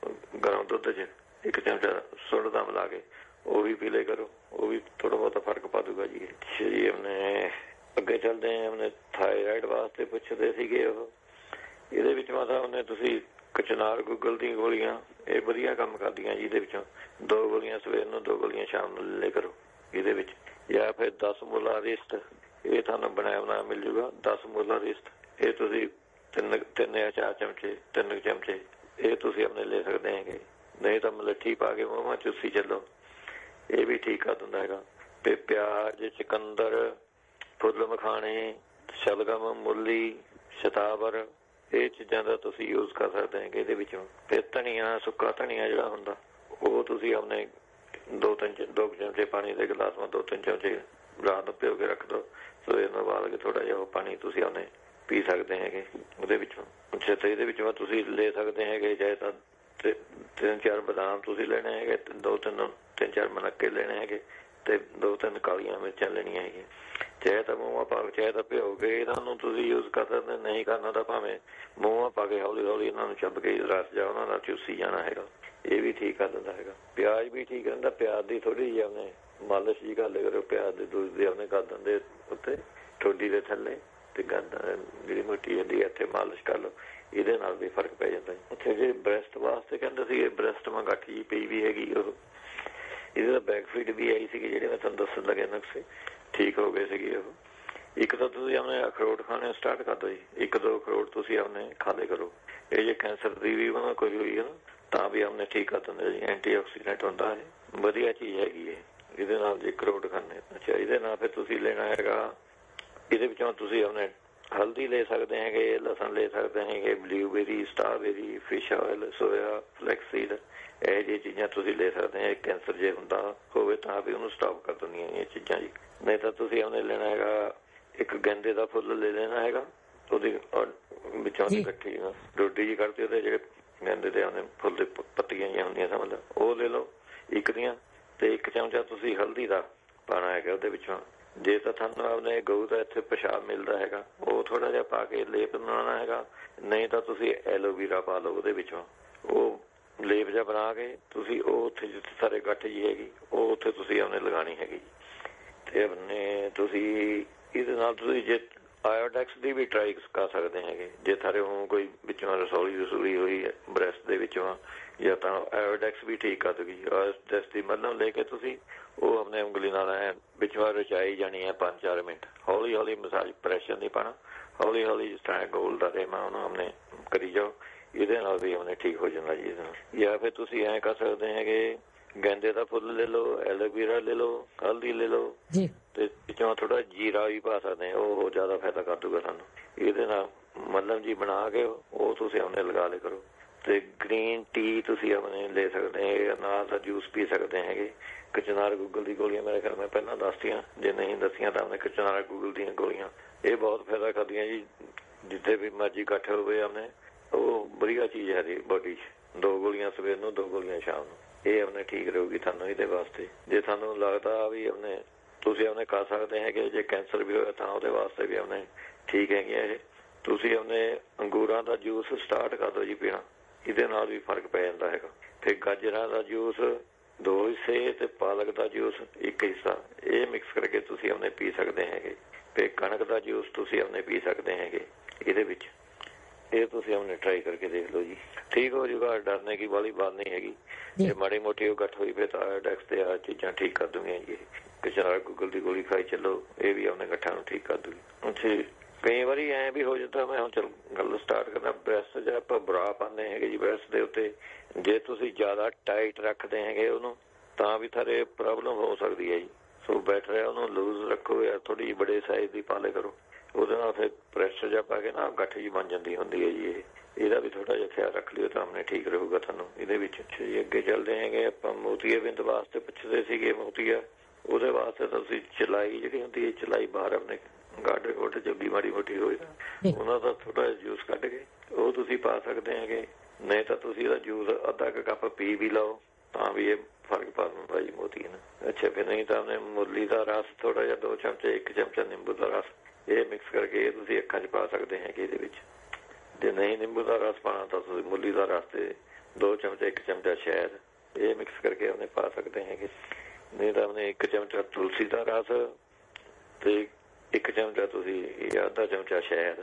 ਗਰਮ ਦੁੱਧ 'ਚ ਇੱਕ ਚਮਚਾ ਸੁੰਡ ਦਾ ਮਿਲਾ ਕੇ ਉਹ ਵੀ ਪੀ ਲਿਆ ਕਰੋ, ਉਹ ਵੀ ਥੋੜਾ ਬਹੁਤਾ ਫਰਕ ਪਾ ਦੂਗਾ ਜੀ। ਜੀ ਆਪਣੇ ਅੱਗੇ ਚੱਲਦੇ ਹਾਂ, ਆਪਣੇ ਥਾਇਰਾਇਡ ਵਾਸਤੇ ਪੁੱਛਦੇ ਸੀਗੇ ਉਹ। ਇਹਦੇ ਵਿੱਚ ਮਾਤਾ ਉਹਨੇ ਤੁਸੀਂ ਕਚਨਾਰ ਗੁੱਗਲ ਦੀਆਂ ਗੋਲੀਆਂ ਇਹ ਵਧੀਆ ਕੰਮ ਕਰਦੀਆਂ ਜੀ। ਇਹਦੇ ਵਿੱਚੋਂ ਦੋ ਗੋਲੀਆਂ ਸਵੇਰ ਨੂੰ, ਦੋ ਗੋਲੀਆਂ ਸ਼ਾਮ ਨੂੰ ਲੈ ਲਿਆ ਕਰੋ ਇਹਦੇ ਵਿੱਚ। ਜਾਂ ਫਿਰ ਦਸ ਮੂਲਾ ਰਿਸਟ ਇਹ ਤੁਹਾਨੂੰ ਬਣਾਇਆ ਬਣਾਇਆ ਮਿਲ ਜੂਗਾ। ਦਸ ਮੂਲਾ ਰਿਸਟ ਇਹ ਤੁਸੀਂ ਤਿੰਨ ਤਿੰਨ ਜਾਂ ਚਾਰ ਚਮਚੇ ਤਿੰਨ ਚਮਚੇ ਇਹ ਤੁਸੀਂ ਆਪਣੇ ਲੈ ਸਕਦੇ ਹੈਗੇ। ਨਹੀਂ ਤਾਂ ਮਲੱਠੀ ਪਾ ਕੇ ਮੂੰਹ ਚੁੱਸੀ ਚੱਲੋ, ਇਹ ਵੀ ਠੀਕ ਕਰ ਦਿੰਦਾ ਹੈਗਾ। ਤੇ ਪਿਆਜ਼, ਚੁਕੰਦਰ, ਫੁੱਲ ਮਖਾਣੇ, ਸ਼ਲਗਮ, ਮੂਲੀ, ਸ਼ਤਾਵਰ ਇਹ ਚੀਜ਼ਾਂ ਦਾ ਤੁਸੀਂ ਯੂਜ਼ ਕਰ ਸਕਦੇ ਹੈਗੇ ਇਹਦੇ ਵਿੱਚੋਂ। ਫਿਰ ਧਨੀਆ, ਸੁੱਕਾ ਧਨੀਆ ਜਿਹੜਾ ਹੁੰਦਾ ਉਹ ਤੁਸੀਂ ਆਪਣੇ ਦੋ ਤਿੰਨ ਦੋ ਚਮਚੇ ਪਾਣੀ ਦੇ ਗਲਾਸ ਵਿੱਚ ਦੋ ਤਿੰਨ ਚਮਚੇ ਰਾਤ ਨੂੰ ਭਿਓ ਕੇ ਰੱਖ ਦਿਓ, ਸਵੇਰ ਨੂੰ ਉਬਾਲ ਕੇ ਥੋੜਾ ਜਿਹਾ ਉਹ ਪਾਣੀ ਤੁਸੀਂ ਆਪਣੇ ਪੀ ਸਕਦੇ ਹੈਗੇ ਉਹਦੇ ਵਿੱਚੋਂ। ਅੱਛਾ, ਤੇ ਇਹਦੇ ਵਿੱਚੋਂ ਤੁਸੀਂ ਲੈ ਸਕਦੇ ਹੈਗੇ ਚਾਹੇ ਤਾਂ ਤਿੰਨ ਚਾਰ ਬਦਾਮ ਤੁਸੀਂ ਲੈਣੇ ਹੈਗੇ, ਦੋ ਤਿੰਨ ਤਿੰਨ ਚਾਰ ਮਨੱਕੇ ਲੈਣੇ ਹੈਗੇ, ਤੇ ਦੋ ਤਿੰਨ ਕਾਲੀਆਂ ਮਿਰਚਾਂ ਲੈਣੀਆਂ ਹੈਗੀਆਂ। ਚਾਹੇ ਤਾਂ ਮੂੰਹਾਂ ਪਾ ਕੇ ਚਾਹੇ ਤਾਂ ਭਿਓ ਕੇ ਇਹਨਾਂ ਨੂੰ ਤੁਸੀਂ ਯੂਜ਼ ਕਰ ਸਕਦੇ, ਨਹੀਂ ਕਰਨਾ ਤਾਂ ਭਾਵੇਂ ਮੂੰਹਾਂ ਪਾ ਕੇ ਹੌਲੀ ਹੌਲੀ ਇਹਨਾਂ ਨੂੰ ਚੱਬ ਕੇ ਰਸ ਜਾ ਉਹਨਾਂ ਨਾਲ ਚੂਸੀ ਜਾਣਾ ਹੈਗਾ, ਇਹ ਵੀ ਠੀਕ ਕਰ ਦਿੰਦਾ ਹੈਗਾ। ਪਿਆਜ਼ ਵੀ ਠੀਕ ਰਹਿੰਦਾ, ਪਿਆਜ਼ ਦੀ ਥੋੜ੍ਹੀ ਜਿਹੀ ਆਪਣੇ ਮਾਲਿਸ਼ ਜੀ ਕਰ ਲਿਆ ਕਰੋ, ਪਿਆਜ਼ ਦੇ ਦੁੱਧ ਦੇ ਆਪਣੇ ਕਰ ਦਿੰਦੇ ਉੱਤੇ ਠੋਡੀ ਦੇ ਥੱਲੇ, ਤੇ ਗੰਦਾ ਜਿਹੜੀ ਮੋਟੀ ਹੁੰਦੀ ਇੱਥੇ ਮਾਲਿਸ਼ ਕਰ ਲਓ, ਇਹਦੇ ਨਾਲ ਵੀ ਫਰਕ ਪੈ ਜਾਂਦਾ। ਅੱਛਾ, ਜੇ ਬ੍ਰੈਸਟ ਵਾਸਤੇ ਕਹਿੰਦੇ ਸੀ, ਬ੍ਰੈਸਟ ਮਾ ਗੱਠ ਜੀ ਪਈ ਵੀ ਹੈਗੀ, ਉਹ ਇਹਦੇ ਤਾਂ ਬੈਕ ਫੀਡ ਵੀ ਆਈ ਸੀਗੀ ਜਿਹੜੇ ਮੈਂ ਤੁਹਾਨੂੰ ਦੱਸਣ ਲੱਗੇ ਨੁਕਸੇ, ਠੀਕ ਹੋ ਗਏ ਸੀਗੇ ਉਹ। ਇੱਕ ਤਾਂ ਤੁਸੀਂ ਆਪਣੇ ਅਖਰੋਟ ਖਾਣੇ ਸਟਾਰਟ ਕਰ ਦਿਓ ਜੀ, ਇੱਕ ਦੋ ਅਖਰੋਟ ਤੁਸੀਂ ਆਪਣੇ ਖਾ ਲਿਆ ਕਰੋ। ਇਹ ਜੇ ਕੈਂਸਰ ਦੀ ਵੀ ਉਹਨਾਂ ਕੋਈ ਹੋਈ ਹੈ ਨਾ ਤਾਂ ਵੀ ਆਪਣੇ ਠੀਕ ਕਰ ਦਿੰਦੇ ਜੀ, ਐਂਟੀ ਆਕਸੀਡੈਂਟ ਹੁੰਦਾ ਹੈ, ਵਧੀਆ ਚੀਜ਼ ਹੈਗੀ ਹੈ ਇਹਦੇ ਨਾਲ ਜੇ ਅਖਰੋਟ ਖਾਣੇ। ਅੱਛਾ, ਇਹਦੇ ਨਾਲ ਫਿਰ ਤੁਸੀਂ ਲੈਣਾ ਹੈਗਾ, ਇਹਦੇ ਵਿੱਚੋਂ ਤੁਸੀਂ ਆਪਣੇ ਹਲਦੀ ਲੈ ਸਕਦੇ ਹੈਗੇ, ਲਸਣ ਲੈ ਸਕਦੇ ਹੈਗੇ, blueberry, strawberry, fish oil, soya, flaxseed, ਇਹ ਜਿਹੀ ਚੀਜ਼ਾਂ ਤੁਸੀਂ ਲੈ ਸਕਦੇ ਹੈ। ਕੈਂਸਰ ਜੇ ਹੁੰਦਾ ਹੋਵੇ ਤਾਂ ਵੀ ਉਹਨੂੰ ਸਟਾਪ ਕਰ ਦਿੰਦੀਆਂ ਇਹ ਚੀਜ਼ਾਂ ਜੀ। ਨਹੀਂ ਤਾਂ ਤੁਸੀਂ ਉਹਨੇ ਲੈਣਾ ਹੈਗਾ, ਇੱਕ ਗੈਂਦੇ ਦਾ ਫੁੱਲ ਲੈ ਲੈਣਾ ਹੈਗਾ, ਉਹਦੀ ਵਿੱਚੋਂ ਦੀ ਇਕੱਠੀ ਡੋਡੀ ਜੀ ਕੱਢਦੇ ਉਹਦੇ ਜਿਹੜੇ ਗੈਂਦੇ ਦੇ ਉਹਨੇ ਫੁੱਲ ਦੇ ਪੱਤੀਆਂ ਜਿਹੀਆਂ ਹੁੰਦੀਆਂ ਸਮਝ ਲਓ, ਉਹ ਲੈ ਲਓ ਇੱਕ ਦੀਆਂ, ਤੇ ਇੱਕ ਚਮਚਾ ਤੁਸੀਂ ਹਲਦੀ ਦਾ ਪਾਉਣਾ ਹੈਗਾ ਉਹਦੇ ਵਿੱਚੋਂ। ਜੇ ਤਾਂ ਤੁਹਾਨੂੰ ਆਪਣੇ ਗਊ ਦਾ ਇੱਥੇ ਪਿਸ਼ਾਬ ਮਿਲਦਾ ਹੈਗਾ ਉਹ ਥੋੜਾ ਜਿਹਾ ਪਾ ਕੇ ਲੇਪ ਬਣਾਉਣਾ ਹੈਗਾ, ਨਹੀਂ ਤਾਂ ਤੁਸੀਂ ਐਲੋਵੀਰਾ ਪਾ ਲਓ ਉਹਦੇ ਵਿੱਚੋਂ, ਉਹ ਲੇਪ ਜਿਹਾ ਬਣਾ ਕੇ ਤੁਸੀਂ ਉਹ ਉੱਥੇ ਜਿੱਥੇ ਸਾਰੇ ਗੱਠ ਜੀ ਹੈਗੀ ਉਹ ਉੱਥੇ ਤੁਸੀਂ ਉਹਨੇ ਲਗਾਉਣੀ ਹੈਗੀ। ਤੇ ਆਪਣੇ ਤੁਸੀਂ ਇਹਦੇ ਨਾਲ ਤੁਸੀਂ ਜੇ ਆਇਓਡੈਕਸ ਦੀ ਵੀ ਟਰਾਈ ਕਰ ਸਕਦੇ ਹੈਗੇ, ਜੇ ਤੁਹਾਡੇ ਹੁਣ ਕੋਈ ਵਿੱਚੋਂ ਰਸੌਲੀ ਰਸੂਲੀ ਹੋਈ ਹੈ ਬ੍ਰੈਸਟ ਦੇ ਵਿੱਚੋਂ, ਜਾਂ ਤਾਂ ਆਇਓਡੈਕਸ ਵੀ ਠੀਕ ਕਰ ਦੂਗੀ। ਆਇਓਡੈਕਸ ਦੀ ਮਤਲਬ ਲੈ ਕੇ ਤੁਸੀਂ ਉਹ ਆਪਣੇ ਉਂਗਲੀ ਨਾਲ ਐ ਵਿੱਚੋਂ ਰਚਾਈ ਜਾਣੀ ਹੈ ਪੰਜ ਚਾਰ ਮਿੰਟ, ਹੌਲੀ ਹੌਲੀ ਮਸਾਜ, ਪ੍ਰੈਸ਼ਰ ਨਹੀਂ ਪਾਉਣਾ, ਹੌਲੀ ਹੌਲੀ ਜਿਸ ਤਰ੍ਹਾਂ ਗੋਲ ਦਾ ਰੇਮਾ ਉਹਨੂੰ ਆਪਣੇ ਕਰੀ ਜਾਓ, ਇਹਦੇ ਨਾਲ ਵੀ ਉਹਨੇ ਠੀਕ ਹੋ ਜਾਂਦਾ ਜੀ ਇਹਦੇ ਨਾਲ। ਜਾਂ ਫਿਰ ਤੁਸੀਂ ਐਂ ਕਰ ਸਕਦੇ ਹੈਗੇ, ਗੈਂਦੇ ਦਾ ਫੁੱਲ ਲੈ ਲਓ, ਐਲੋਵੀਰਾ ਲੈ ਲਓ, ਹਲਦੀ ਲੈ ਲਓ, ਤੇ ਵਿੱਚੋਂ ਥੋੜਾ ਜੀਰਾ ਵੀ ਪਾ ਸਕਦੇ, ਉਹ ਜ਼ਿਆਦਾ ਫਾਇਦਾ ਕਰ ਦੂਗਾ ਸਾਨੂੰ। ਇਹਦੇ ਨਾਲ ਮਤਲਬ ਜੀ ਬਣਾ ਕੇ ਉਹ ਤੁਸੀਂ ਆਪਣੇ ਲਗਾ ਲਿਆ ਕਰੋ। ਤੇ ਗ੍ਰੀਨ ਟੀ ਤੁਸੀਂ ਆਪਣੇ ਲੈ ਸਕਦੇ ਹੈਗੇ, ਨਾਲ ਦਾ ਜੂਸ ਪੀ ਸਕਦੇ ਹੈਗੇ। ਕਚਨਾਰ ਗੂਗਲ ਦੀ ਗੋਲੀਆਂ ਮੇਰੇ ਖਿਆਲ ਮੈਂ ਪਹਿਲਾਂ ਦੱਸਤੀਆਂ, ਜੇ ਨਹੀਂ ਦੱਸੀਆਂ ਤਾਂ ਆਪਣੇ ਕਚਨਾਰ ਗੂਗਲ ਦੀਆਂ ਗੋਲੀਆਂ, ਇਹ ਬਹੁਤ ਫਾਇਦਾ ਕਰਦੀਆਂ ਜੀ, ਜਿੱਥੇ ਵੀ ਮਰਜ਼ੀ ਇਕੱਠੇ ਹੋਵੇ ਆਪਣੇ, ਉਹ ਵਧੀਆ ਚੀਜ਼ ਹੈ ਜੀ ਬੋਡੀ 'ਚ। ਦੋ ਗੋਲੀਆਂ ਸਵੇਰ ਨੂੰ, ਦੋ ਗੋਲੀਆਂ ਸ਼ਾਮ ਨੂੰ, ਇਹ ਆਪਣੇ ਠੀਕ ਰਹੂਗੀ ਤੁਹਾਨੂੰ ਇਹਦੇ ਵਾਸਤੇ। ਜੇ ਤੁਹਾਨੂੰ ਲੱਗਦਾ ਵੀ ਆਪਣੇ ਤੁਸੀਂ ਆਪਣੇ ਕਰ ਸਕਦੇ ਹੈਗੇ, ਜੇ ਕੈਂਸਰ ਵੀ ਹੋਇਆ ਤਾਂ ਉਹਦੇ ਵਾਸਤੇ ਵੀ ਆਪਣੇ ਠੀਕ ਹੈਗੀਆਂ ਇਹ। ਤੁਸੀਂ ਆਪਣੇ ਅੰਗੂਰਾਂ ਦਾ ਜੂਸ ਸਟਾਰਟ ਕਰ ਦਿਓ ਜੀ ਪੀਣਾ, ਇਹਦੇ ਨਾਲ ਵੀ ਫਰਕ ਪੈ ਜਾਂਦਾ ਹੈਗਾ। ਫਿਰ ਗਾਜਰਾਂ ਦਾ ਜੂਸ ਦੋ ਹਿੱਸੇ ਤੇ ਪਾਲਕ ਦਾ ਜੂਸ ਇੱਕ ਹਿੱਸਾ, ਇਹ ਮਿਕਸ ਕਰਕੇ ਤੁਸੀਂ ਆਪਣੇ ਪੀ ਸਕਦੇ ਹੈਗੇ। ਫਿਰ ਕਣਕ ਦਾ ਜੂਸ ਤੁਸੀਂ ਆਪਣੇ ਪੀ ਸਕਦੇ ਹੈਗੇ ਇਹਦੇ ਵਿੱਚ। ਇਹ ਤੁਸੀਂ ਆਪਣੇ ਟਰਾਈ ਕਰਕੇ ਦੇਖ ਲਓ ਜੀ, ਠੀਕ ਹੋ ਜੂਗਾ, ਡਰਨੇ ਕੀ ਵਾਲੀ ਬਾਤ ਨਹੀਂ ਹੈਗੀ। ਜੇ ਮਾੜੀ ਮੋਟੀ ਉਹ ਗੱਠ ਹੋਈ ਫਿਰ ਤਾਂ ਆਇਓਡੈਕਸ ਤੇ ਆ ਚੀਜ਼ਾਂ ਠੀਕ ਕਰ ਦੂੰਗੀਆਂ ਜੀ। ਕਚਨਾਰ ਗੂਗਲ ਦੀ ਗੋਲੀ ਖਾਈ ਚੱਲੋ, ਇਹ ਵੀ ਆਪਣੇ ਗੱਠਾਂ ਨੂੰ ਠੀਕ ਕਰ ਦੂਗੀ। ਅੱਛਾ, ਕਈ ਵਾਰੀ ਐਂ ਵੀ ਹੋ ਜਾਂਦਾ, ਮੈਂ ਹੁਣ ਚਲ ਗੱਲ ਸਟਾਰਟ ਕਰਦਾ, ਬ੍ਰੈਸਟ ਜਿਹੜਾ ਆਪਾਂ ਬਰਾ ਪਾਉਂਦੇ ਹੈਗੇ ਜੀ ਬ੍ਰੈਸਟ ਦੇ ਉੱਤੇ, ਜੇ ਤੁਸੀਂ ਜ਼ਿਆਦਾ ਟਾਈਟ ਰੱਖਦੇ ਹੈਗੇ ਉਹਨੂੰ ਤਾਂ ਵੀ ਤੁਹਾਡੇ ਪ੍ਰੋਬਲਮ ਹੋ ਸਕਦੀ ਹੈ ਜੀ। ਸੋ ਬੈਟਰ ਹੈ ਉਹਨੂੰ ਲੂਜ਼ ਰੱਖੋ, ਜਾਂ ਥੋੜੀ ਜਿਹੀ ਬੜੇ ਸਾਈਜ਼ ਦੀ ਪਾ ਲਿਆ ਕਰੋ, ਉਹਦੇ ਨਾਲ ਫਿਰ ਪ੍ਰੈਸ਼ਰ ਜਿਹਾ ਪਾ ਕੇ ਨਾ ਗੱਠ ਜੀ ਬਣ ਜਾਂਦੀ ਹੁੰਦੀ ਹੈ ਜੀ। ਇਹ ਇਹਦਾ ਵੀ ਥੋੜਾ ਜਿਹਾ ਖਿਆਲ ਰੱਖ ਲਿਓ ਤਾਂ ਆਪਣੇ ਠੀਕ ਰਹੂਗਾ ਤੁਹਾਨੂੰ ਇਹਦੇ ਵਿੱਚ। ਜੀ ਅੱਗੇ ਚੱਲਦੇ ਹੈਗੇ ਆਪਾਂ, ਮੋਤੀਆ ਬਿੰਦ ਵਾਸਤੇ ਪੁੱਛਦੇ ਸੀਗੇ। ਮੋਤੀਆ ਉਹਦੇ ਵਾਸਤੇ ਤਾਂ ਤੁਸੀਂ ਚਲਾਈ ਜਿਹੜੀ ਹੁੰਦੀ ਹੈ, ਚਲਾਈ ਬਾਹਰ ਆਪਣੇ ਗਾਡੇ ਗੋਡੇ ਜੱਗੀ ਮਾੜੀ ਮੋਟੀ ਹੋਏ ਉਹਨਾਂ ਦਾ ਥੋੜਾ ਜਿਹਾ ਜੂਸ ਕੱਢ ਕੇ ਉਹ ਤੁਸੀਂ ਪਾ ਸਕਦੇ ਹੈਗੇ। ਨਹੀਂ ਤਾਂ ਤੁਸੀਂ ਇਹਦਾ ਜੂਸ ਅੱਧਾ ਕੁ ਕੱਪ ਪੀ ਵੀ ਲਓ ਤਾਂ ਵੀ ਇਹ ਫਰਕ ਪਾ ਦਿੰਦਾ ਜੀ ਮੋਤੀਆ ਨੂੰ। ਅੱਛਾ, ਫਿਰ ਨਹੀਂ ਤਾਂ ਆਪਣੇ ਮੁਰਲੀ ਦਾ ਰਸ ਥੋੜਾ ਜਿਹਾ, ਦੋ ਚਮਚੇ, ਇੱਕ ਚਮਚਾ ਨਿੰਬੂ ਦਾ ਰਸ, ਇਹ ਮਿਕਸ ਕਰਕੇ ਇਹ ਤੁਸੀਂ ਅੱਖਾਂ 'ਚ ਪਾ ਸਕਦੇ ਹੈਗੇ ਇਹਦੇ ਵਿੱਚ। ਜੇ ਨਹੀਂ ਨਿੰਬੂ ਦਾ ਰਸ ਪਾਉਣਾ ਤਾਂ ਤੁਸੀਂ ਮੁਰਲੀ ਦਾ ਰਸ ਤੇ ਦੋ ਚਮਚੇ, ਇੱਕ ਚਮਚਾ ਸ਼ਹਿਦ, ਇਹ ਮਿਕਸ ਕਰਕੇ ਉਹਨੇ ਪਾ ਸਕਦੇ ਹੈਗੇ। ਨਹੀਂ ਤਾਂ ਉਹਨੇ ਇੱਕ ਚਮਚਾ ਤੁਲਸੀ ਦਾ ਰਸ ਤੇ ਇੱਕ ਚਮਚਾ ਤੁਸੀਂ ਅੱਧਾ ਚਮਚਾ ਸ਼ਹਿਦ,